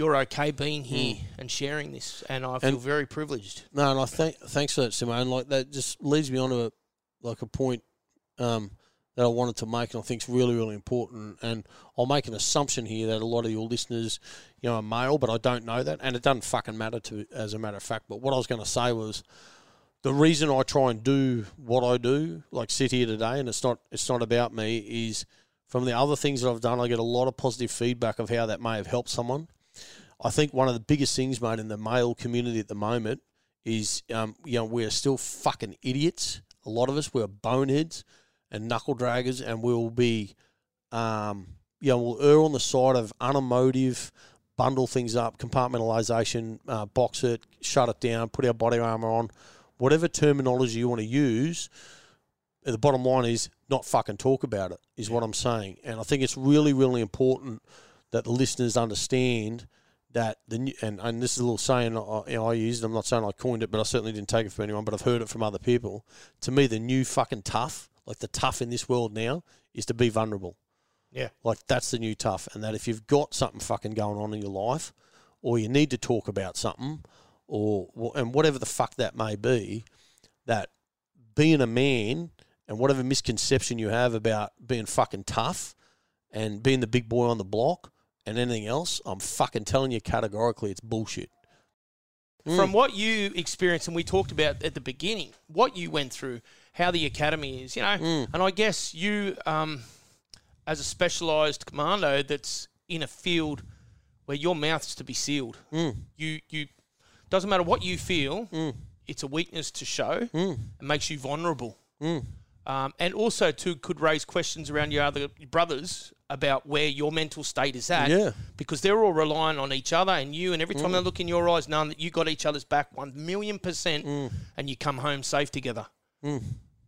C: you're okay being here
D: Mm.
C: and sharing this, and I feel
D: And-
C: very privileged.
D: No, and I thank thanks for that, Simone. Like that just leads me on to a, like a point um, that I wanted to make, and I think is really, really important. And I'll make an assumption here that a lot of your listeners, you know, are male, but I don't know that, and it doesn't fucking matter to as a matter of fact. But what I was going to say was the reason I try and do what I do, like sit here today, and it's not it's not about me, is from the other things that I've done, I get a lot of positive feedback of how that may have helped someone. I think one of the biggest things, mate, in the male community at the moment is, um, you know, we're still fucking idiots. A lot of us, we're boneheads and knuckle draggers, and we'll be, um, you know, we'll err on the side of unemotive, bundle things up, compartmentalisation, uh, box it, shut it down, put our body armour on, whatever terminology you want to use. The bottom line is not fucking talk about it, is what I'm saying. And I think it's really, really important that the listeners understand that the new, and, and this is a little saying I, you know, I used. I'm not saying I coined it, but I certainly didn't take it from anyone. But I've heard it from other people. To me, the new fucking tough, like the tough in this world now, is to be vulnerable.
C: Yeah.
D: Like that's the new tough, and that if you've got something fucking going on in your life, or you need to talk about something, or and whatever the fuck that may be, that being a man and whatever misconception you have about being fucking tough and being the big boy on the block and anything else, I'm fucking telling you categorically it's bullshit.
C: From
D: Mm.
C: what you experienced, and we talked about at the beginning, what you went through, how the academy is, you know,
D: Mm.
C: and I guess you, um, as a specialised commando that's in a field where your mouth's to be sealed,
D: Mm.
C: you, you, doesn't matter what you feel,
D: Mm.
C: it's a weakness to show.
D: Mm.
C: It makes you vulnerable.
D: Mm.
C: Um, and also, too, could raise questions around your other brothers about where your mental state is at.
D: Yeah.
C: Because they're all relying on each other and you, and every time
D: Mm.
C: they look in your eyes, knowing that you got each other's back one million percent
D: Mm.
C: and you come home safe together.
D: Mm.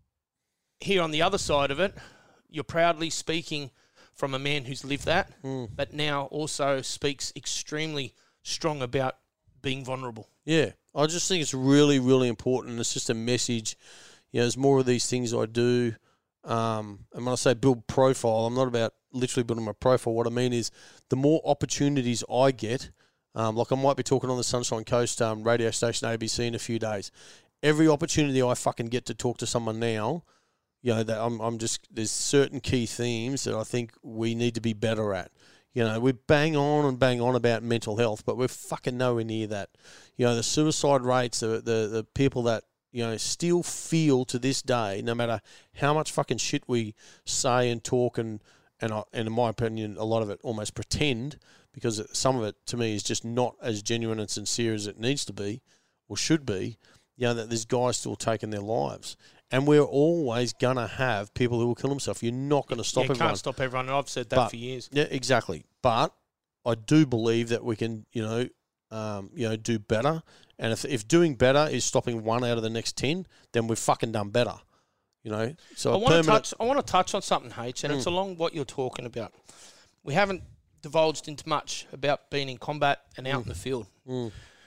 C: Here on the other side of it, you're proudly speaking from a man who's lived that,
D: Mm.
C: but now also speaks extremely strong about being vulnerable.
D: Yeah, I just think it's really, really important. It's just a message. You know, there's more of these things I do. Um, and when I say build profile, I'm not about literally building my profile. What I mean is the more opportunities I get, um, like I might be talking on the Sunshine Coast um, radio station A B C in a few days. Every opportunity I fucking get to talk to someone now, you know, that I'm, I'm just, there's certain key themes that I think we need to be better at. You know, we bang on and bang on about mental health, but we're fucking nowhere near that. You know, the suicide rates, the the, the people that, you know, still feel to this day, no matter how much fucking shit we say and talk and, and, I, and in my opinion, a lot of it almost pretend, because some of it, to me, is just not as genuine and sincere as it needs to be or should be, you know, that there's guys still taking their lives. And we're always going to have people who will kill themselves. You're not going to stop
C: yeah, you
D: everyone.
C: can't stop everyone, and I've said that
D: But-
C: for years.
D: Yeah, exactly. But I do believe that we can, you know, um, you know, do better. And if if doing better is stopping one out of the next ten, then we've fucking done better. You know. So
C: I
D: a
C: want to
D: permanent-
C: touch. I want to touch on something, H, and it's
D: Mm.
C: along what you're talking about. We haven't divulged into much about being in combat and out in the field.
D: Mm.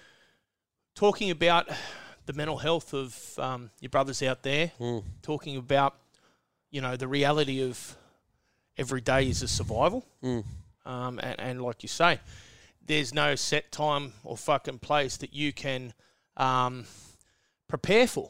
C: Talking about the mental health of um, your brothers out there.
D: Mm.
C: Talking about, you know, the reality of every day is a survival.
D: Mm.
C: Um, and, and like you say, there's no set time or fucking place that you can um, prepare for.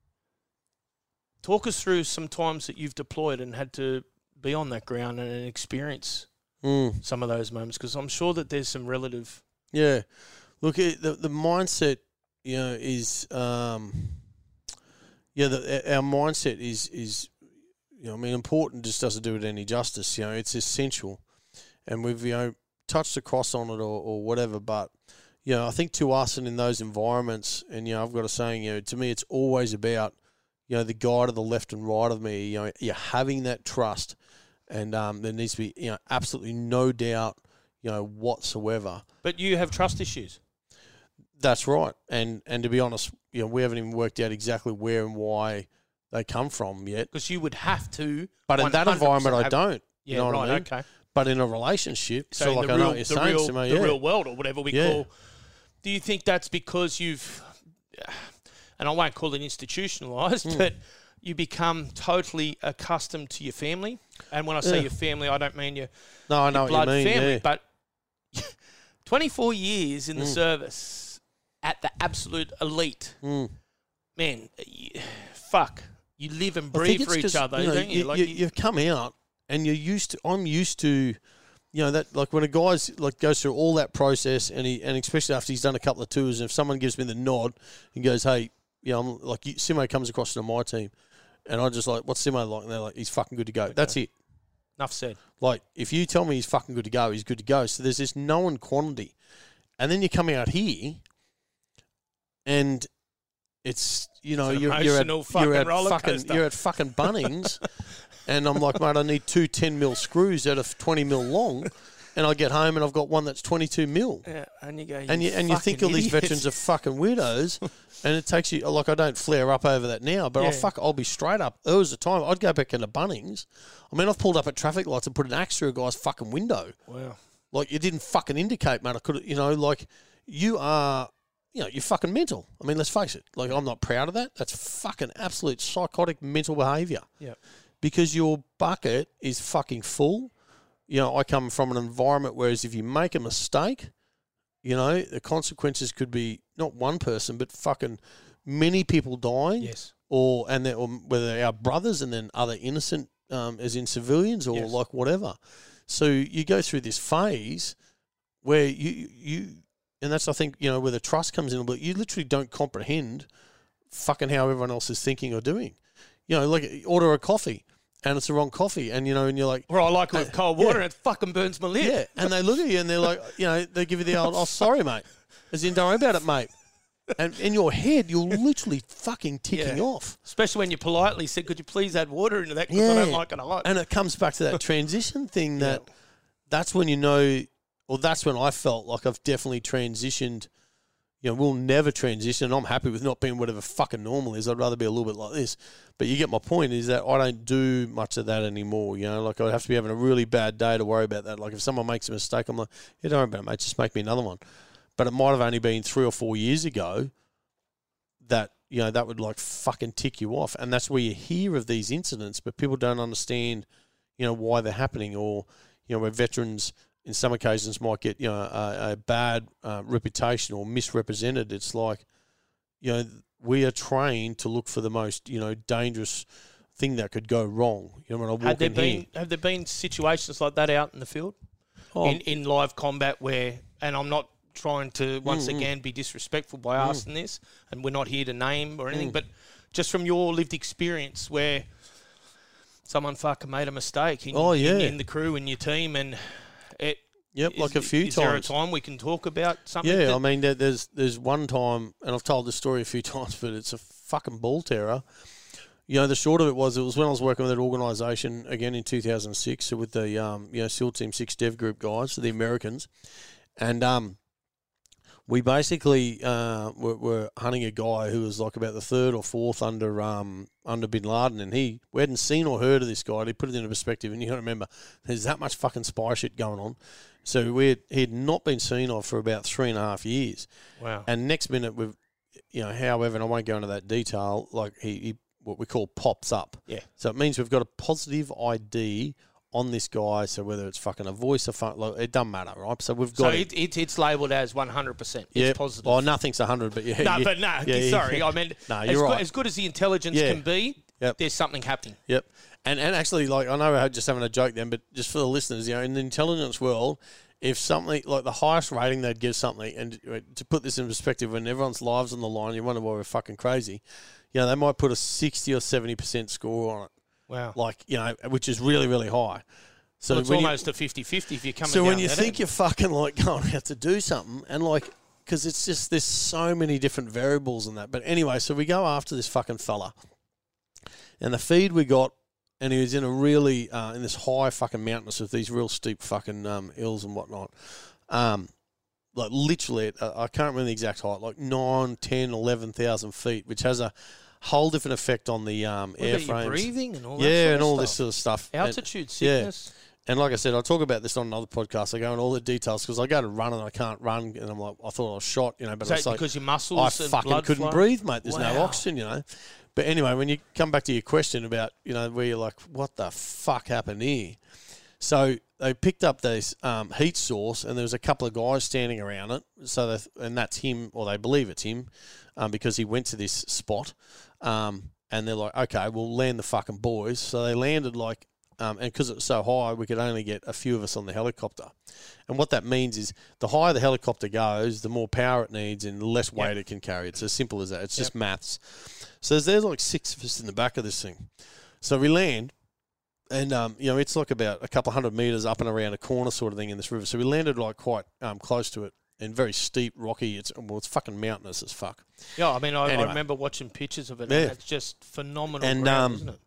C: Talk us through some times that you've deployed and had to be on that ground and experience
D: Mm.
C: some of those moments, because I'm sure that there's some relative.
D: Yeah. Look, it, the the mindset, you know, is um, yeah, the, our mindset is is you know, I mean, important just doesn't do it any justice. You know, it's essential, and we've, you know, touched across on it or, or whatever. But you know, I think to us and in those environments, and you know, I've got a saying, you know, to me, it's always about, you know, the guy to the left and right of me. You know, you're having that trust, and um, there needs to be, you know, absolutely no doubt, you know, whatsoever.
C: But you have trust issues.
D: That's right. And and to be honest, you know, we haven't even worked out exactly where and why they come from yet.
C: Because you would have to.
D: But in that environment, I
C: have,
D: don't.
C: Yeah,
D: You know what
C: right,
D: I mean?
C: okay.
D: But in a relationship, so,
C: in
D: like
C: the
D: I
C: real,
D: know what you're
C: the
D: saying,
C: real,
D: Simo,
C: the
D: yeah.
C: real world, or whatever we
D: Yeah.
C: call. Do you think that's because you've, and I won't call it institutionalized,
D: Mm.
C: but you become totally accustomed to your family? And when I say
D: Yeah.
C: your family, I don't mean your,
D: No, I know
C: your
D: what
C: blood
D: you mean.
C: family,
D: Yeah.
C: but twenty-four years in the
D: Mm.
C: service at the absolute elite.
D: Mm.
C: Man, you, fuck. You live and
D: I think
C: breathe
D: it's
C: for each
D: 'cause,
C: other,
D: you know,
C: don't you?
D: you,
C: Like
D: you,
C: you-
D: you've come out and you're used to. I'm used to, you know, that like when a guy's like goes through all that process and he and especially after he's done a couple of tours, and if someone gives me the nod and goes, "Hey, you know," I'm like you, Simo comes across to my team, and I just like, "What's Simo like?" And they're like, "He's fucking good to go." That's it.
C: Enough said.
D: Like if you tell me he's fucking good to go, he's good to go. So there's this known quantity, and then you come out here, and it's you know
C: It's an
D: you're, you're at,
C: emotional fucking
D: you're at
C: roller
D: fucking
C: coaster.
D: you're at fucking Bunnings, and I'm like, mate, I need two ten mil screws that are twenty mil long, and I get home and I've got one that's twenty-two mil,
C: Yeah, and you go, you
D: and you and you think all
C: fucking
D: these
C: idiot.
D: veterans are fucking weirdos, and it takes you like I don't flare up over that now, but I'll
C: Yeah.
D: fuck I'll be straight up. There was a time I'd go back into Bunnings. I mean, I've pulled up at traffic lights and put an axe through a guy's fucking window.
C: Wow.
D: Like, you didn't fucking indicate, mate. I could, you know, like, you are, you know, you're fucking mental. I mean, let's face it. Like, I'm not proud of that. That's fucking absolute psychotic mental behaviour.
C: Yeah.
D: Because your bucket is fucking full. You know, I come from an environment whereas if you make a mistake, you know, the consequences could be not one person, but fucking many people dying.
C: Yes.
D: Or, and then, or whether they're our brothers and then other innocent, um, as in civilians or
C: Yes.
D: like whatever. So you go through this phase where you, you, and that's, I think, you know, where the trust comes in, but you literally don't comprehend fucking how everyone else is thinking or doing. You know, like order a coffee and it's the wrong coffee, and, you know, and you're like,
C: Or I like it with
D: Uh,
C: cold water
D: yeah.
C: and it fucking burns my lip.
D: yeah. And they look at you and they're like, you know, they give you the old, oh, sorry, mate. As in, don't worry about it, mate. And in your head, you're literally fucking ticking
C: Yeah.
D: off.
C: Especially when you politely said, could you please add water into that because I don't
D: Yeah.
C: like it a lot.
D: And it comes back to that transition thing that
C: Yeah.
D: that's when you know, or that's when I felt like I've definitely transitioned. You know, we'll never transition. And I'm happy with not being whatever fucking normal is. I'd rather be a little bit like this. But you get my point is that I don't do much of that anymore. You know, like I'd have to be having a really bad day to worry about that. Like if someone makes a mistake, I'm like, yeah, don't worry about it, mate. Just make me another one. But it might have only been three or four years ago that, you know, that would like fucking tick you off. And that's where you hear of these incidents, but people don't understand, you know, why they're happening, or, you know, where veterans in some occasions might get, you know, a, a bad uh, reputation or misrepresented. It's like, you know, we are trained to look for the most, you know, dangerous thing that could go wrong. You know, when I walk
C: Have there
D: in
C: been
D: here.
C: have there been situations like that out in the field?
D: Oh,
C: in, in live combat where, and I'm not trying to once
D: Mm, mm.
C: again be disrespectful by asking this, and we're not here to name or anything,
D: Mm.
C: but just from your lived experience where someone fucking made a mistake in,
D: Oh, yeah.
C: in, in the crew, in your team, and it.
D: Yep,
C: is-
D: like a few
C: is there a
D: times.
C: time we can talk about something?
D: Yeah,
C: that-
D: I mean, there, there's there's one time, and I've told this story a few times, but it's a fucking ball terror. You know, the short of it was, it was when I was working with that organisation again in two thousand six, so with the um, you know SEAL Team Six Dev Group guys, so the Americans, and um, we basically uh, were, were hunting a guy who was like about the third or fourth under um, under Bin Laden, and he we hadn't seen or heard of this guy. He put it into perspective, and you got to remember, there's that much fucking spy shit going on. So we had, he had not been seen of for about three and a half years.
C: Wow.
D: And next minute, we've, you know, however, and I won't go into that detail, like he, he what we call pops up.
C: Yeah.
D: So it means we've got a positive I D on this guy. So whether it's fucking a voice or phone, like, it doesn't matter, right? So we've
C: So
D: got
C: it, it, it's labelled as one hundred percent. It's
D: yeah,
C: positive.
D: Oh, nothing's a hundred, but yeah.
C: no,
D: yeah,
C: but no,
D: yeah,
C: sorry.
D: yeah.
C: I mean,
D: No,
C: as,
D: you're
C: good,
D: right.
C: as good as the intelligence
D: Yeah.
C: can be,
D: Yep.
C: there's something happening.
D: Yep. And and actually, like, I know we're just having a joke then, but just for the listeners, you know, in the intelligence world, if something, like the highest rating they'd give something, and to put this in perspective, when everyone's lives on the line, you wonder why we're fucking crazy, you know, they might put a sixty or seventy percent score on it.
C: Wow.
D: Like, you know, which is really, really high. So
C: Well, it's
D: when you-
C: almost a fifty-fifty if you're coming
D: So
C: down
D: when you
C: that
D: think
C: end.
D: you're fucking like going out to do something, and like, because it's just, there's so many different variables in that. But anyway, so we go after this fucking fella, and the feed we got, and he was in a really, uh, in this high fucking mountainous with these real steep fucking um, hills and whatnot. Um, like literally, uh, I can't remember the exact height, like nine, ten, eleven thousand feet, which has a whole different effect on the um,
C: What about your
D: airframes.
C: breathing and all that
D: Yeah,
C: sort
D: and
C: of
D: all
C: stuff?
D: this sort of stuff. And-
C: Altitude
D: yeah.
C: sickness.
D: And like I said, I talk about this on another podcast. I go into all the details because I go to run and I can't run, and I'm like, I thought I was shot, you know. But
C: Is that
D: it's like
C: because your
D: I
C: muscles and
D: fucking
C: blood
D: couldn't
C: flow?
D: breathe, mate. There's
C: Wow.
D: no oxygen, you know. But anyway, when you come back to your question about, you know, where you're like, what the fuck happened here? So they picked up this um, heat source, and there was a couple of guys standing around it. So they, and that's him, or they believe it's him, um, because he went to this spot. Um, and they're like, okay, we'll land the fucking boys. So they landed like, um, and because it was so high, we could only get a few of us on the helicopter. And what that means is the higher the helicopter goes, the more power it needs and the less weight yep. it can carry. It's as simple as that. It's yep. just maths. So there's, there's like six of us in the back of this thing. So we land. And, um, you know, it's like about a couple hundred metres up and around a corner sort of thing in this river. So we landed like quite um, close to it and very steep, rocky. It's well, it's fucking mountainous as fuck.
C: Yeah, I mean, I,
D: anyway.
C: I remember watching pictures of it,
D: yeah.
C: and it's just phenomenal
D: and,
C: ground,
D: um,
C: isn't it?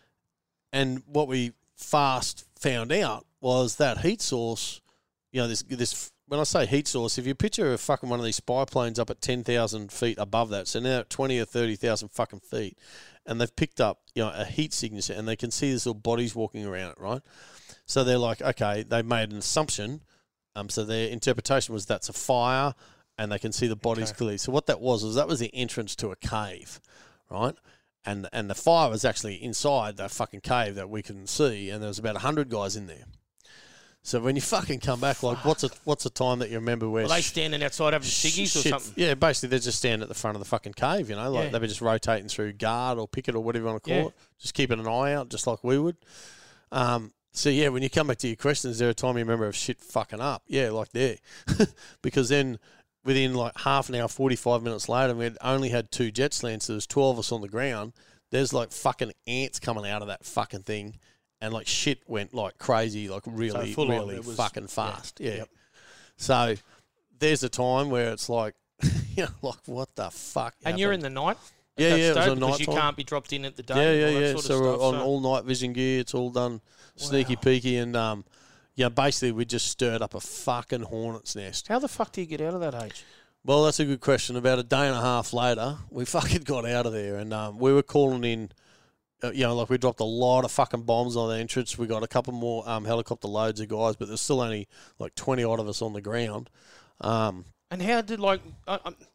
D: And what we fast found out was that heat source, you know, this this when I say heat source, if you picture a fucking one of these spy planes up at ten thousand feet above that, so now at twenty or thirty thousand fucking feet, and they've picked up, you know, a heat signature, and they can see these little bodies walking around it, right? So they're like, okay, they made an assumption. Um, so their interpretation was that's a fire, and they can see the bodies okay. clearly. So what that was was that was the entrance to a cave, right? And and the fire was actually inside that fucking cave that we couldn't see, and there was about a hundred guys in there. So when you fucking come back, like, what's a what's a time that you remember where...
C: Were they standing outside having ciggies or something?
D: Yeah, basically they're just standing at the front of the fucking cave, you know, like yeah. they were just rotating through guard or picket or whatever you want to call yeah. it, just keeping an eye out, just like we would. Um, so yeah, when you come back to your question, is there a time you remember of shit fucking up? Yeah, like there, because then within like half an hour, forty-five minutes later, we had only had two jet slants. So there's twelve of us on the ground. There's like fucking ants coming out of that fucking thing. And, like, shit went, like, crazy, like, really, so really was, fucking fast. Yeah. yeah. Yep. So there's a time where it's like, you know, like, what the fuck
C: And
D: happened?
C: you're in the night?
D: Yeah, yeah, it was a night
C: Because you
D: time.
C: can't be dropped in at the day.
D: Yeah, yeah, yeah.
C: Sort
D: so
C: of
D: we're
C: stuff,
D: on
C: so.
D: all night vision gear. It's all done sneaky wow. peeky. And, um, yeah, basically we just stirred up a fucking hornet's nest.
C: How the fuck do you get out of that, H?
D: Well, that's a good question. About a day and a half later, we fucking got out of there. And um, we were calling in... Uh, you know, like we dropped a lot of fucking bombs on the entrance. We got a couple more um, helicopter loads of guys, but there's still only like twenty odd of us on the ground. Um,
C: and how did like I,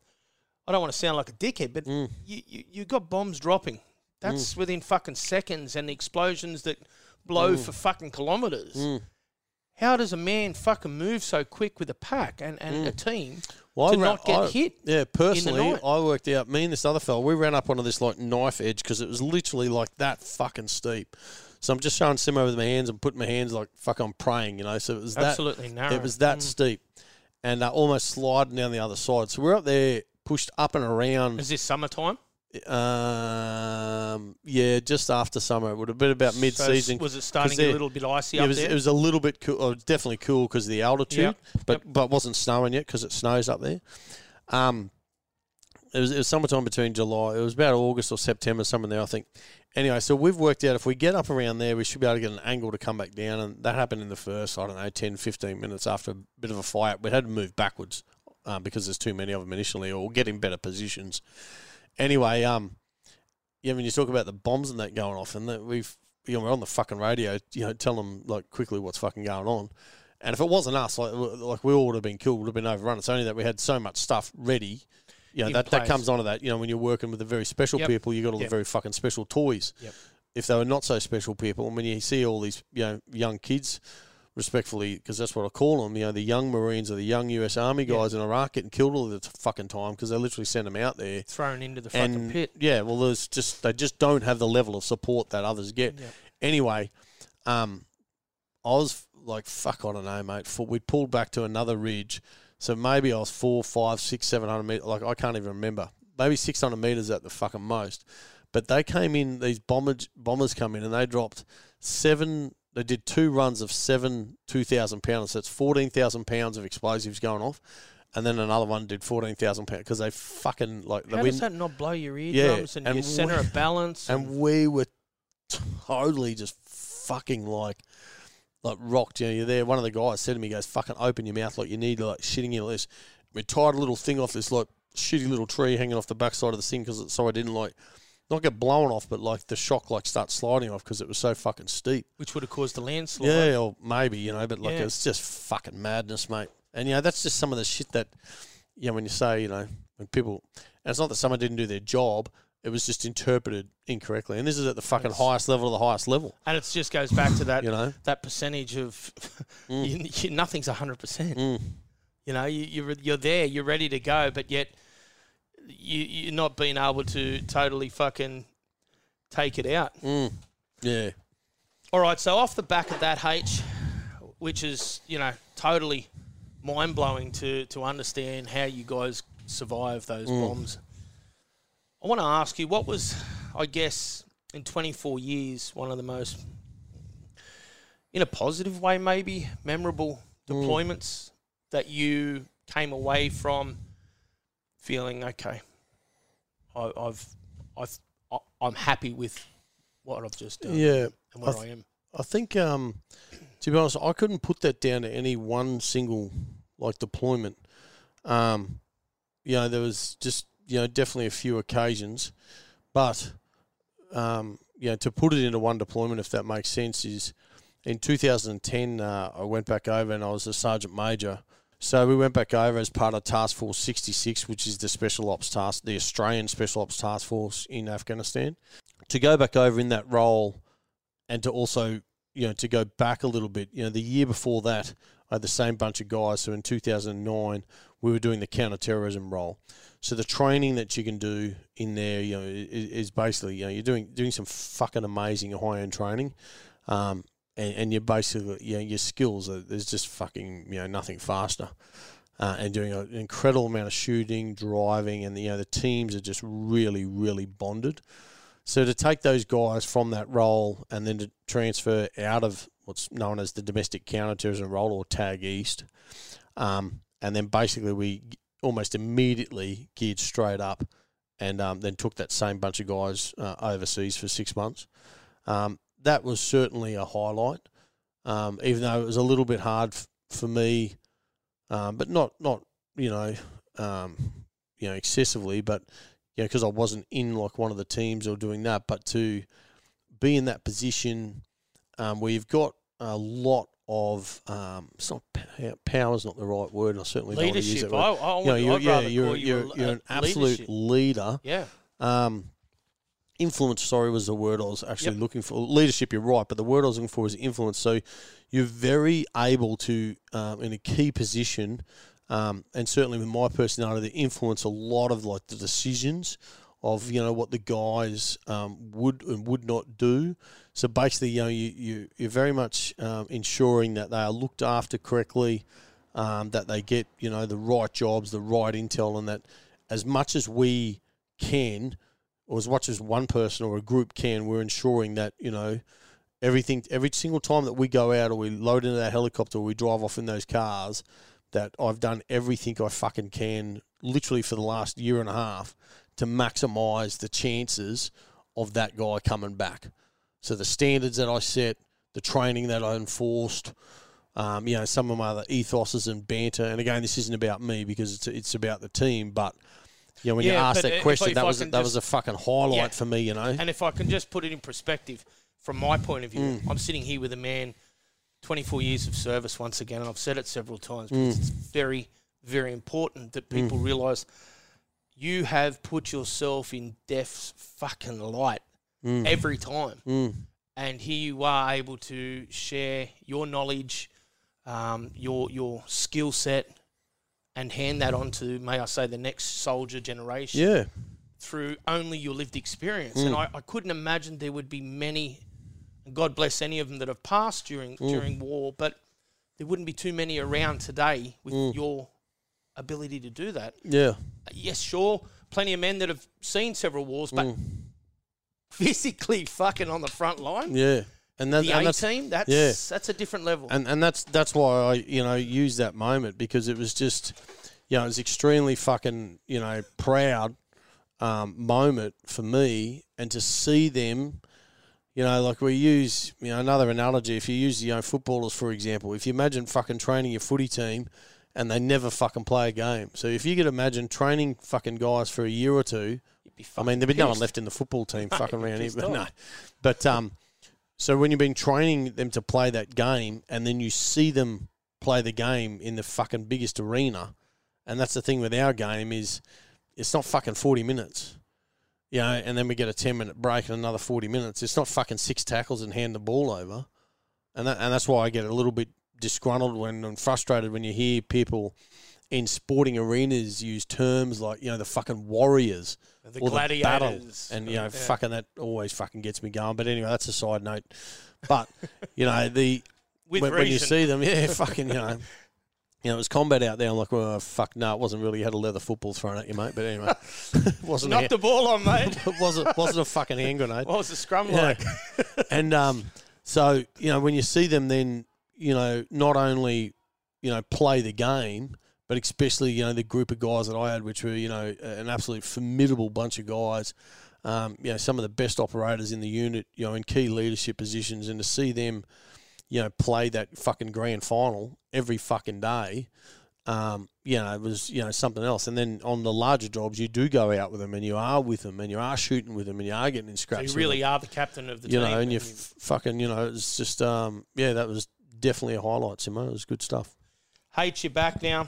C: I don't want to sound like a dickhead, but
D: mm.
C: you, you you got bombs dropping. That's mm. within fucking seconds, and the explosions that blow mm. for fucking kilometres.
D: Mm.
C: How does a man fucking move so quick with a pack and, and
D: mm.
C: a team
D: well,
C: to
D: ran,
C: not get
D: I,
C: hit?
D: Yeah, personally,
C: in the night?
D: I worked out, me and this other fella, we ran up onto this like knife edge because it was literally like that fucking steep. So I'm just showing Simo with my hands and putting my hands like fuck I'm praying, you know. So it was
C: absolutely
D: that,
C: narrow.
D: It was that
C: mm.
D: steep and uh, almost sliding down the other side. So we're up there, pushed up and around.
C: Is this summertime?
D: Um, yeah, just after summer. It would have been about mid-season.
C: So was it starting a little bit icy
D: yeah,
C: up
D: it was,
C: there?
D: It was a little bit cool. Oh, definitely cool because of the altitude,
C: yep.
D: but
C: yep.
D: but wasn't snowing yet because it snows up there. Um, it was it was summertime between July. It was about August or September, somewhere there, I think. Anyway, so we've worked out if we get up around there, we should be able to get an angle to come back down, and that happened in the first, I don't know, ten, fifteen minutes after a bit of a fight. We had to move backwards um, because there's too many of them initially, or get in better positions. Anyway, um. Yeah, when you talk about the bombs and that going off, and that we've, you know, we're on the fucking radio, you know, tell them like quickly what's fucking going on. And if it wasn't us, like, like we all would have been killed, would have been overrun. It's only that we had so much stuff ready. You know, that, that comes onto that. You know, when you're working with the very special yep. people, you got all yep. the very fucking special toys.
C: Yep.
D: If they were not so special people, and when you see all these, you know, young kids, respectfully, because that's what I call them, you know, the young Marines or the young U S Army guys yeah. in Iraq getting killed all the fucking time because they literally send them out there.
C: Thrown into the fucking
D: and,
C: pit.
D: Yeah, well, there's just they just don't have the level of support that others get.
C: Yeah.
D: Anyway, um, I was like, fuck, I don't know, mate. For, we pulled back to another ridge. So maybe I was four, five, six, seven hundred metres. Like, I can't even remember. Maybe six hundred metres at the fucking most. But they came in, these bombers, bombers come in, and they dropped seven... They did two runs of seven two thousand pounds. So it's fourteen thousand pounds of explosives going off. And then another one did fourteen thousand pounds because they fucking like...
C: How
D: the
C: does
D: wind,
C: that not blow your eardrums
D: yeah,
C: and,
D: and
C: your centre of balance?
D: And, and we were totally just fucking like... Like rocked, you know, you're there. One of the guys said to me, he goes, fucking open your mouth like you need, like shitting in this. We tied a little thing off this like shitty little tree hanging off the backside of the thing because so I didn't like... Not get blown off, but like the shock like starts sliding off because it was so fucking steep.
C: Which would have caused a landslide.
D: Yeah, or maybe, you know, but like
C: yeah.
D: it's just fucking madness, mate. And, you know, that's just some of the shit that, you know, when you say, you know, when people, and it's not that someone didn't do their job, it was just interpreted incorrectly. And this is at the fucking it's, highest level of the highest level.
C: And it just goes back to that
D: you know?
C: that percentage of mm. you, you, nothing's one hundred percent. Mm. You know, you, you're, you're there, you're ready to go, but yet you, you're not being able to totally fucking take it out.
D: Mm. Yeah.
C: All right, so off the back of that, H, which is, you know, totally mind-blowing to, to understand how you guys survived those mm. bombs. I want to ask you, what was, I guess, in twenty-four years, one of the most, in a positive way maybe, memorable deployments mm. that you came away from feeling, okay, I, I've, I've, I'm happy with what I've just done
D: yeah,
C: and where
D: I, th-
C: I am?
D: I think, um, to be honest, I couldn't put that down to any one single, like, deployment. Um, you know, there was just, you know, definitely a few occasions. But, um, you know, to put it into one deployment, if that makes sense, is in two thousand ten, uh, I went back over and I was a sergeant major. So we went back over as part of Task Force sixty-six, which is the Special Ops Task, the Australian Special Ops Task Force in Afghanistan. To go back over in that role and to also, you know, to go back a little bit, you know, the year before that, I had the same bunch of guys. So in two thousand nine, we were doing the counter-terrorism role. So the training that you can do in there, you know, is, is basically, you know, you're doing doing some fucking amazing high-end training, um, and, and you're basically, you know, your skills are, there's just fucking, you know, nothing faster, uh, and doing an incredible amount of shooting, driving, and you know the teams are just really, really bonded. So to take those guys from that role and then to transfer out of what's known as the domestic counterterrorism role, or TAG East, um, and then basically we almost immediately geared straight up and um, then took that same bunch of guys uh, overseas for six months. Um, that was certainly a highlight, um, even though it was a little bit hard f- for me, um, but not, not you know, um, you know, excessively, but you know, because I wasn't in like one of the teams or doing that, but to be in that position um, where you've got a lot of um, it's not power is not the right word. And I certainly
C: leadership.
D: don't want to use that word.
C: I, I
D: you know, you're,
C: I'd
D: yeah,
C: rather
D: you're,
C: call you
D: you're,
C: a,
D: you're an absolute
C: leadership.
D: leader.
C: Yeah.
D: Um, influence, sorry, was the word I was actually
C: yep.
D: looking for. Leadership, you're right, but the word I was looking for was influence. So you're very able to, um, in a key position, um, and certainly with my personality, to influence a lot of like the decisions of, you know, what the guys um, would and would not do. So basically, you know, you, you, you're very much um, ensuring that they are looked after correctly, um, that they get, you know, the right jobs, the right intel, and that as much as we can, or as much as one person or a group can, we're ensuring that, you know, everything, every single time that we go out or we load into that helicopter or we drive off in those cars, that I've done everything I fucking can, literally for the last year and a half, to maximise the chances of that guy coming back. So the standards that I set, the training that I enforced, um, you know, some of my other ethoses and banter. And again, this isn't about me because it's it's about the team. But you know, when
C: yeah,
D: you ask that question,
C: if
D: that
C: I
D: was that
C: just,
D: was a fucking highlight
C: yeah.
D: for me. You know,
C: and if I can just put it in perspective, from my point of view,
D: mm.
C: I'm sitting here with a man, twenty-four years of service once again, and I've said it several times, but
D: mm.
C: it's very, very important that people mm. realise you have put yourself in death's fucking light mm. every time.
D: Mm.
C: And here you are able to share your knowledge, um, your your skill set, and hand that on to, may I say, the next soldier generation.
D: Yeah.
C: Through only your lived experience.
D: Mm.
C: And I, I couldn't imagine there would be many, and God bless any of them that have passed during mm. during war, but there wouldn't be too many around today with
D: mm.
C: your ability to do that.
D: Yeah.
C: Yes, sure, plenty of men that have seen several wars, but
D: mm.
C: physically fucking on the front line.
D: Yeah. And that,
C: the
D: and
C: A
D: that's,
C: team, that's
D: yeah.
C: that's a different level.
D: And and that's that's why I, you know, used that moment, because it was just, you know, it was extremely fucking, you know, proud um, moment for me, and to see them, you know, like we use, you know, another analogy, if you use, you know, footballers, for example, if you imagine fucking training your footy team and they never fucking play a game. So if you could imagine training fucking guys for a year or two, I mean, there'd be no one left in the football team no, fucking around here, but no. But, um, so when you've been training them to play that game and then you see them play the game in the fucking biggest arena, and that's the thing with our game is it's not fucking forty minutes. you know, and then we get a ten minute break and another forty minutes. It's not fucking six tackles and hand the ball over, and that, and that's why I get a little bit disgruntled when and frustrated when you hear people in sporting arenas use terms like, you know, the fucking warriors
C: The
D: or the battle,
C: gladiators.
D: and you know,
C: Yeah.
D: fucking that always fucking gets me going. But anyway, that's a side note. But you know, the
C: With
D: when, when you
C: reason.
D: see them, yeah, fucking, you know, you know, it was combat out there. I'm like, well, fuck, no, it wasn't really. You had a leather football thrown at you, mate. But anyway, it wasn't.
C: Knock
D: a,
C: the ball on, mate.
D: it wasn't wasn't a fucking hand grenade.
C: What was the scrum
D: Yeah.
C: like?
D: And um, so you know, when you see them, then you know, not only you know play the game, but especially you know the group of guys that I had, which were you know an absolute formidable bunch of guys. Um, you know, some of the best operators in the unit, you know, in key leadership positions, and to see them, you know, play that fucking grand final every fucking day. Um, you know, it was, you know, something else. And then on the larger jobs, you do go out with them and you are with them and you are shooting with them and you are getting in
C: So
D: scraps.
C: you really
D: with them,
C: are the captain of the
D: you
C: team.
D: know, and you
C: you-
D: f- fucking, you know, it's just, um, yeah, that was definitely a highlight, Simo. It was good stuff.
C: Hate you back now.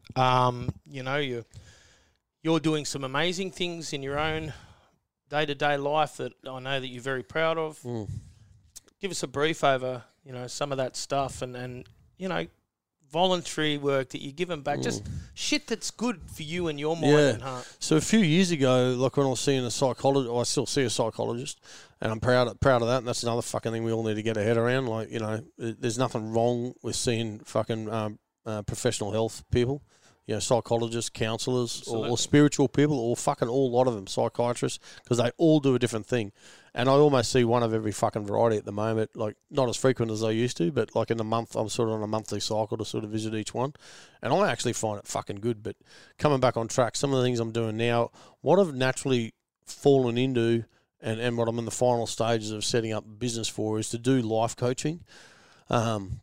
C: Um, you know, you you're doing some amazing things in your own day to day life that I know that you're very proud of.
D: Mm.
C: Give us a brief over, you know, some of that stuff and, and you know, voluntary work that you're giving back. Just shit that's good for you and your mind
D: Yeah.
C: and heart.
D: So a few years ago, like when I was seeing a psychologist, I still see a psychologist, and I'm proud proud of that. And that's another fucking thing we all need to get our head around. Like, you know, there's nothing wrong with seeing fucking um, uh, professional health people, you know, psychologists, counsellors, or,
C: Absolutely.
D: or spiritual people, or fucking all lot of them, psychiatrists, because they all do a different thing. And I almost see one of every fucking variety at the moment, like not as frequent as I used to, but like in a month, I'm sort of on a monthly cycle to sort of visit each one. And I actually find it fucking good. But coming back on track, some of the things I'm doing now, what I've naturally fallen into and, and what I'm in the final stages of setting up business for is to do life coaching. Um,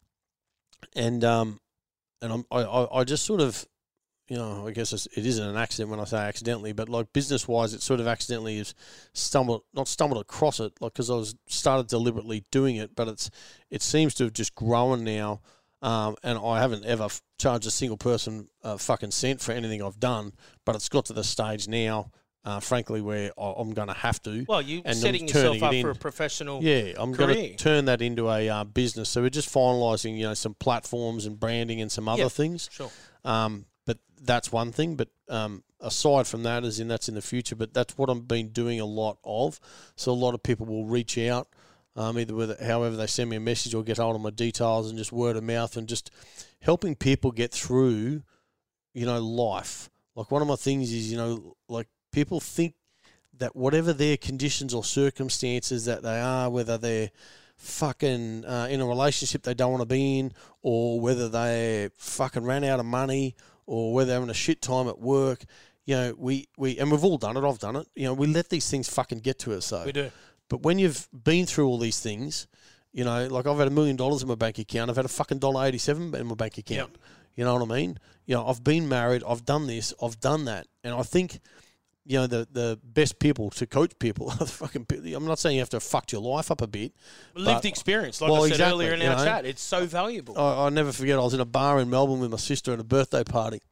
D: and um, and I'm, I, I I just sort of, you know, I guess it's, it isn't an accident when I say accidentally, but like business wise, it sort of accidentally is stumbled, not stumbled across it, like because I was started deliberately doing it, but it's it seems to have just grown now, um, and I haven't ever f- charged a single person a fucking cent for anything I've done, but it's got to the stage now, uh, frankly, where I, I'm going to have to.
C: Well, you
D: And I'm
C: setting
D: turning
C: yourself up
D: it in.
C: for a professional.
D: Yeah, I'm going
C: career.
D: to turn that into a uh, business. So we're just finalising, you know, some platforms and branding and some other
C: Yeah.
D: things.
C: Sure.
D: Um, but that's one thing. But um, aside from that, as in that's in the future. But that's what I've been doing a lot of. So a lot of people will reach out, um, either with it, however they send me a message or get hold of my details and just word of mouth and just helping people get through, you know, life. Like one of my things is, you know, like people think that whatever their conditions or circumstances that they are, whether they're fucking uh, in a relationship they don't want to be in, or whether they fucking ran out of money, or whether they're having a shit time at work, you know, we, we and we've all done it, I've done it, you know, we let these things fucking get to us. So.
C: We do.
D: But when you've been through all these things, you know, like I've had a million dollars in my bank account, I've had a fucking dollar eighty-seven in my bank account.
C: Yep.
D: You know what I mean? You know, I've been married, I've done this, I've done that. And I think, you know, the, the best people to coach people are the fucking people. I'm not saying you have to have fucked your life up a bit.
C: Lived
D: but-
C: experience, like
D: well,
C: I said
D: exactly,
C: earlier in
D: you
C: our
D: know.
C: chat. It's so valuable.
D: I, I'll never forget, I was in a bar in Melbourne with my sister at a birthday party.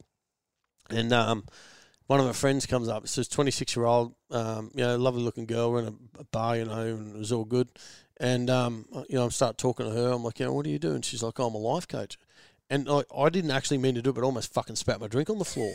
D: And um, one of my friends comes up. It's this twenty-six-year-old, um, you know, lovely-looking girl. We're in a, a bar, you know, and it was all good. And, um, you know, I start talking to her. I'm like, you know, what do you do? And she's like, oh, I'm a life coach. And I, I didn't actually mean to do it, but I almost fucking spat my drink on the floor.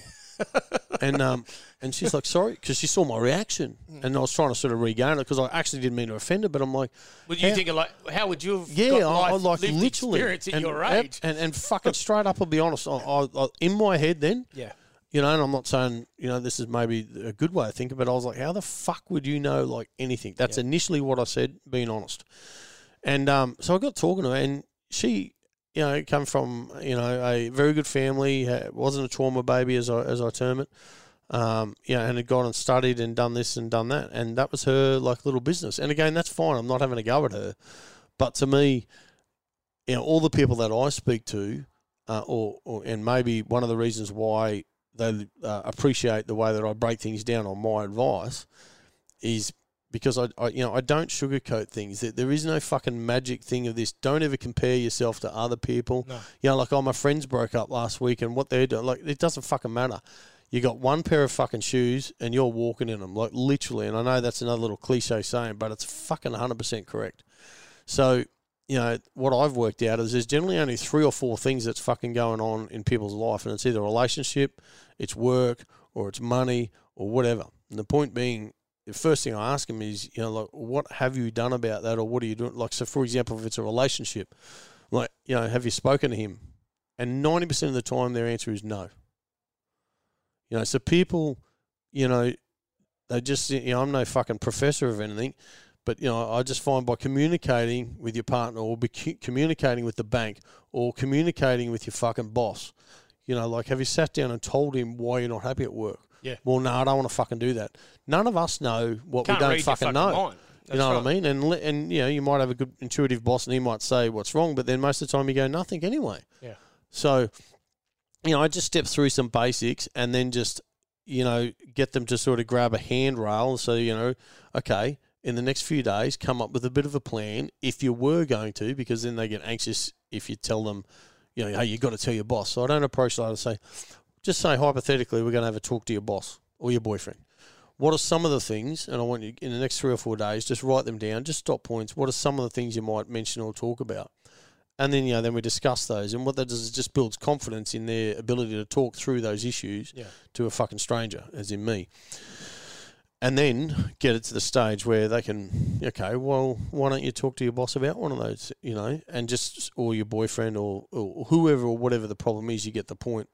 D: and um, and she's like, sorry, because she saw my reaction. And I was trying to sort of regain it because I actually didn't mean to offend her, but I'm like,
C: Would you
D: how-
C: think of like, how would you have
D: yeah,
C: got
D: I, I
C: life,
D: like
C: lived
D: literally
C: experience at
D: and,
C: your
D: and-
C: age?
D: and and fucking straight up, I'll be honest. I, I, I, in my head, then,
C: yeah.
D: you know, and I'm not saying, you know, this is maybe a good way of thinking, but I was like, how the fuck would you know like anything? That's
C: Yeah.
D: initially what I said, being honest. And um, so I got talking to her, and she, you know, come from, you know, a very good family, ha- wasn't a trauma baby as I as I term it. Um, you know, and had gone and studied and done this and done that, and that was her like little business. And again, that's fine. I'm not having a go at her, but to me, you know, all the people that I speak to, uh, or, or and maybe one of the reasons why they uh, appreciate the way that I break things down on my advice is because I, I, you know, I don't sugarcoat things. There, there is no fucking magic thing of this. Don't ever compare yourself to other people.
C: No.
D: You know, like, oh, my friends broke up last week, and what they're doing, like, it doesn't fucking matter. You got one pair of fucking shoes and you're walking in them, like literally. And I know that's another little cliche saying, but it's fucking one hundred percent correct. So, you know, what I've worked out is there's generally only three or four things that's fucking going on in people's life. And it's either a relationship, it's work, or it's money, or whatever. And the point being, the first thing I ask them is, you know, like, what have you done about that, or what are you doing? Like, so for example, if it's a relationship, like, you know, have you spoken to him? And ninety percent of the time their answer is no. You know, so people, you know, they just, you know, I'm no fucking professor of anything, but, you know, I just find by communicating with your partner, or be communicating with the bank, or communicating with your fucking boss, you know, like, have you sat down and told him why you're not happy at work?
C: Yeah.
D: Well, no, I don't want to fucking do that. None of us know what
C: Can't
D: we don't
C: read your
D: fucking,
C: fucking
D: know.
C: mind.
D: You know
C: That's
D: what I mean? And, and, you know, you might have a good intuitive boss and he might say what's wrong, but then most of the time you go, nothing anyway.
C: Yeah.
D: So, you know, I just step through some basics and then just, you know, get them to sort of grab a handrail and say, you know, okay, in the next few days, come up with a bit of a plan if you were going to, because then they get anxious if you tell them, you know, hey, you've got to tell your boss. So I don't approach that and say, just say hypothetically we're going to have a talk to your boss or your boyfriend. What are some of the things, and I want you in the next three or four days, just write them down, just stop points. What are some of the things you might mention or talk about? And then, you know, then we discuss those. And what that does is just builds confidence in their ability to talk through those issues yeah. to a fucking stranger, as in me. And then get it to the stage where they can, okay, well, why don't you talk to your boss about one of those, you know, and just, or your boyfriend or, or whoever or whatever the problem is, you get the point.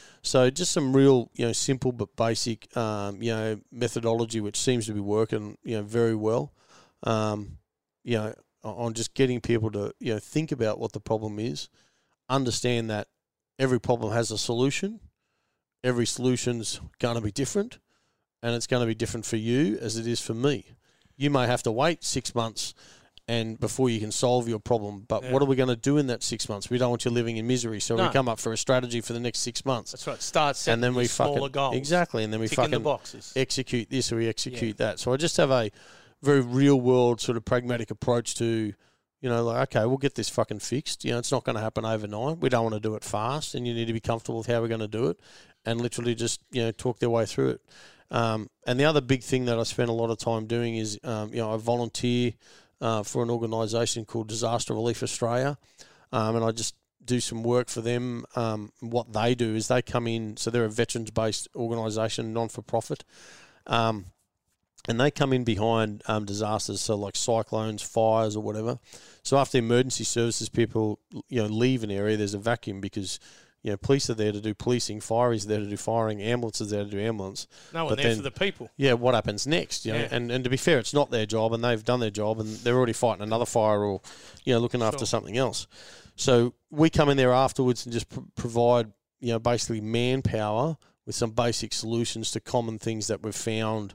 D: So just some real, you know, simple but basic, um, you know, methodology, which seems to be working, you know, very well. Um, you know, on just getting people to, you know, think about what the problem is, understand that every problem has a solution, every solution's going to be different, and it's going to be different for you as it is for me. You may have to wait six months and before you can solve your problem, but yeah. what are we going to do in that six months? We don't want you living in misery, so no. we come up for a strategy for the next six months.
C: That's right. Start setting and then we
D: smaller
C: fucking,
D: goals. Exactly, and then we fucking
C: the boxes.
D: execute this or we execute yeah. that. So I just have a very real-world sort of pragmatic approach to, you know, like, okay, we'll get this fucking fixed. You know, it's not going to happen overnight. We don't want to do it fast, and you need to be comfortable with how we're going to do it and literally just, you know, talk their way through it. Um, and the other big thing that I spend a lot of time doing is, um, you know, I volunteer uh, for an organisation called Disaster Relief Australia, um, and I just do some work for them. Um, what they do is they come in, so they're a veterans-based organisation, non-for-profit, um, and they come in behind um, disasters, so like cyclones, fires, or whatever. So after emergency services, people, you know, leave an area, there's a vacuum because, you know, police are there to do policing, fire is there to do firing, ambulance is there to do ambulance.
C: No, we're there then, for the people.
D: Yeah, what happens next? You know, yeah. and and to be fair, it's not their job, and they've done their job, and they're already fighting another fire or, you know, looking after sure. something else. So we come in there afterwards and just pr- provide, you know, basically manpower with some basic solutions to common things that we've found,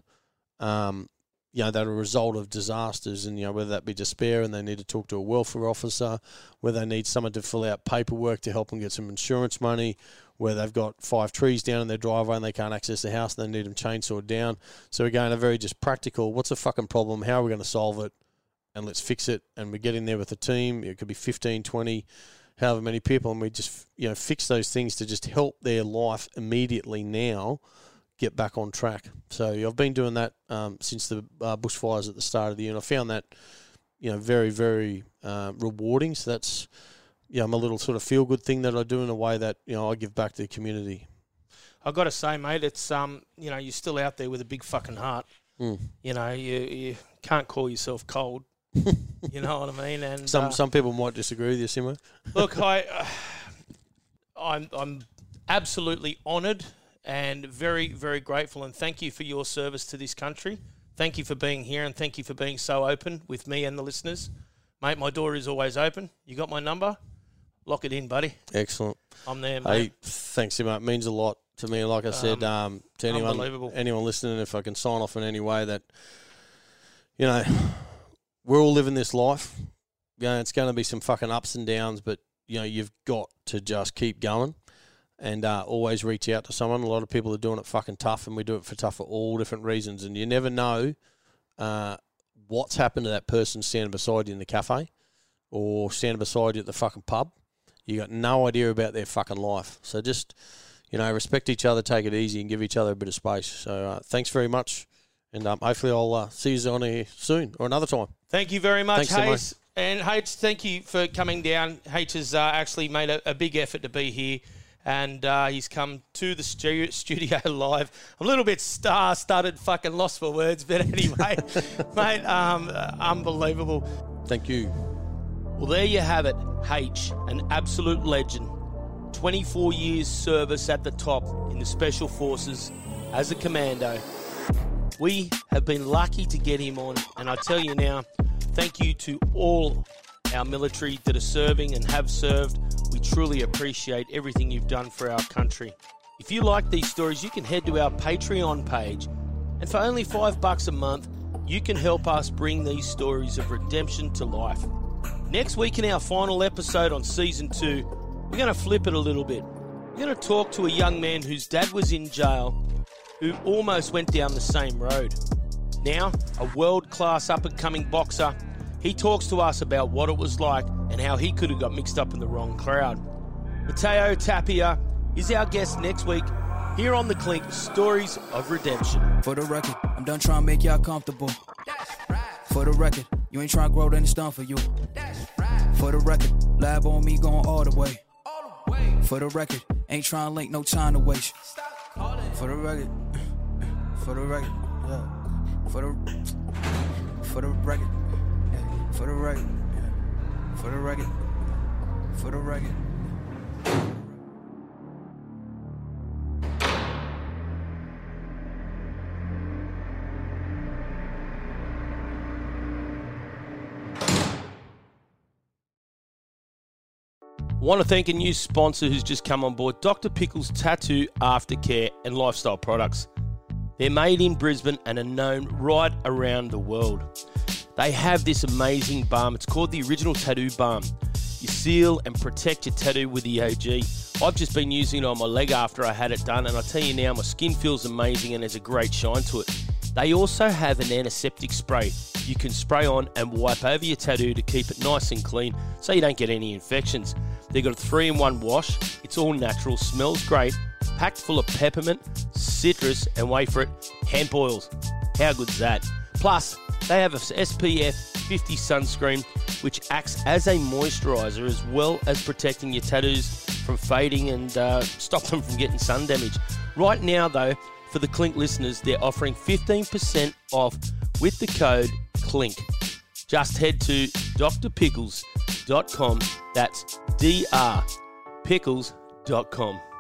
D: um, you know, that are a result of disasters, and, you know, whether that be despair and they need to talk to a welfare officer, whether they need someone to fill out paperwork to help them get some insurance money, where they've got five trees down in their driveway and they can't access the house and they need them chainsawed down. So again, a very just practical, what's the fucking problem? How are we going to solve it? And let's fix it. And we get in there with a team. It could be fifteen, twenty, however many people, and we just, you know, fix those things to just help their life immediately now get back on track. So I've been doing that um, since the uh, bushfires at the start of the year, and I found that, you know, very, very uh, rewarding. So that's, you know, a little sort of feel-good thing that I do in a way that, you know, I give back to the community.
C: I've got to say, mate, it's, um, you know, you're still out there with a big fucking heart.
D: Mm.
C: You know, you you can't call yourself cold. You know what I mean? And
D: some
C: uh,
D: some people might disagree with you, Simo.
C: Look, I, uh, I'm I'm absolutely honoured and very, very grateful, and thank you for your service to this country. Thank you for being here, and thank you for being so open with me and the listeners. Mate, my door is always open. You got my number? Lock it in, buddy.
D: Excellent.
C: I'm there, mate.
D: Hey, thanks, Simo. It means a lot to me. Like I said, um, um, to anyone, anyone listening, if I can sign off in any way that, you know, we're all living this life. You know, it's going to be some fucking ups and downs, but, you know, you've got to just keep going. And uh, always reach out to someone. A lot of people are doing it fucking tough, and we do it for tough for all different reasons. And you never know uh, what's happened to that person standing beside you in the cafe or standing beside you at the fucking pub. You got no idea about their fucking life. So just, you you know, respect each other, take it easy, and give each other a bit of space. So uh, thanks very much, and um, hopefully I'll uh, see you on here soon or another time.
C: Thank you very much,
D: Thanks,
C: Hayes.
D: Simo.
C: And H, thank you for coming down. H has uh, actually made a, a big effort to be here, and uh, he's come to the stu- studio live. I'm a little bit star-studded, fucking lost for words, but anyway, mate, um, uh, unbelievable.
D: Thank you.
C: Well, there you have it, H, an absolute legend. twenty-four years service at the top in the Special Forces as a commando. We have been lucky to get him on, and I tell you now, thank you to all our military that are serving and have served. We truly appreciate everything you've done for our country. If you like these stories, you can head to our Patreon page, and for only five bucks a month, you can help us bring these stories of redemption to life. Next week in our final episode on Season two, we're going to flip it a little bit. We're going to talk to a young man whose dad was in jail, who almost went down the same road. Now, a world-class up-and-coming boxer, he talks to us about what it was like and how he could have got mixed up in the wrong crowd. Matteo Tapia is our guest next week here on The Clink, Stories of Redemption.
A: For the record, I'm done trying to make y'all comfortable. For the record, you ain't trying to grow, then it's done for you. For the record, lab on me going all the way. For the record, ain't trying to link, no time to waste. For the record, for the record, yeah. For the, for the record, yeah. For the record, yeah. For the record, for the record.
C: Want to thank a new sponsor who's just come on board, Doctor Pickles Tattoo, Aftercare and Lifestyle Products. They're made in Brisbane and are known right around the world. They have this amazing balm. It's called the Original Tattoo Balm. You seal and protect your tattoo with the O G. I've just been using it on my leg after I had it done, and I tell you now, my skin feels amazing and there's a great shine to it. They also have an antiseptic spray you can spray on and wipe over your tattoo to keep it nice and clean so you don't get any infections. They've got a three in one wash. It's all natural, smells great, packed full of peppermint, citrus, and wait for it, hemp oils. How good's that? Plus, they have a S P F fifty sunscreen which acts as a moisturiser as well as protecting your tattoos from fading and uh, stop them from getting sun damage. Right now though, for the Clink listeners, they're offering fifteen percent off with the code CLINK. Just head to d r pickles dot com. That's D R pickles dot com.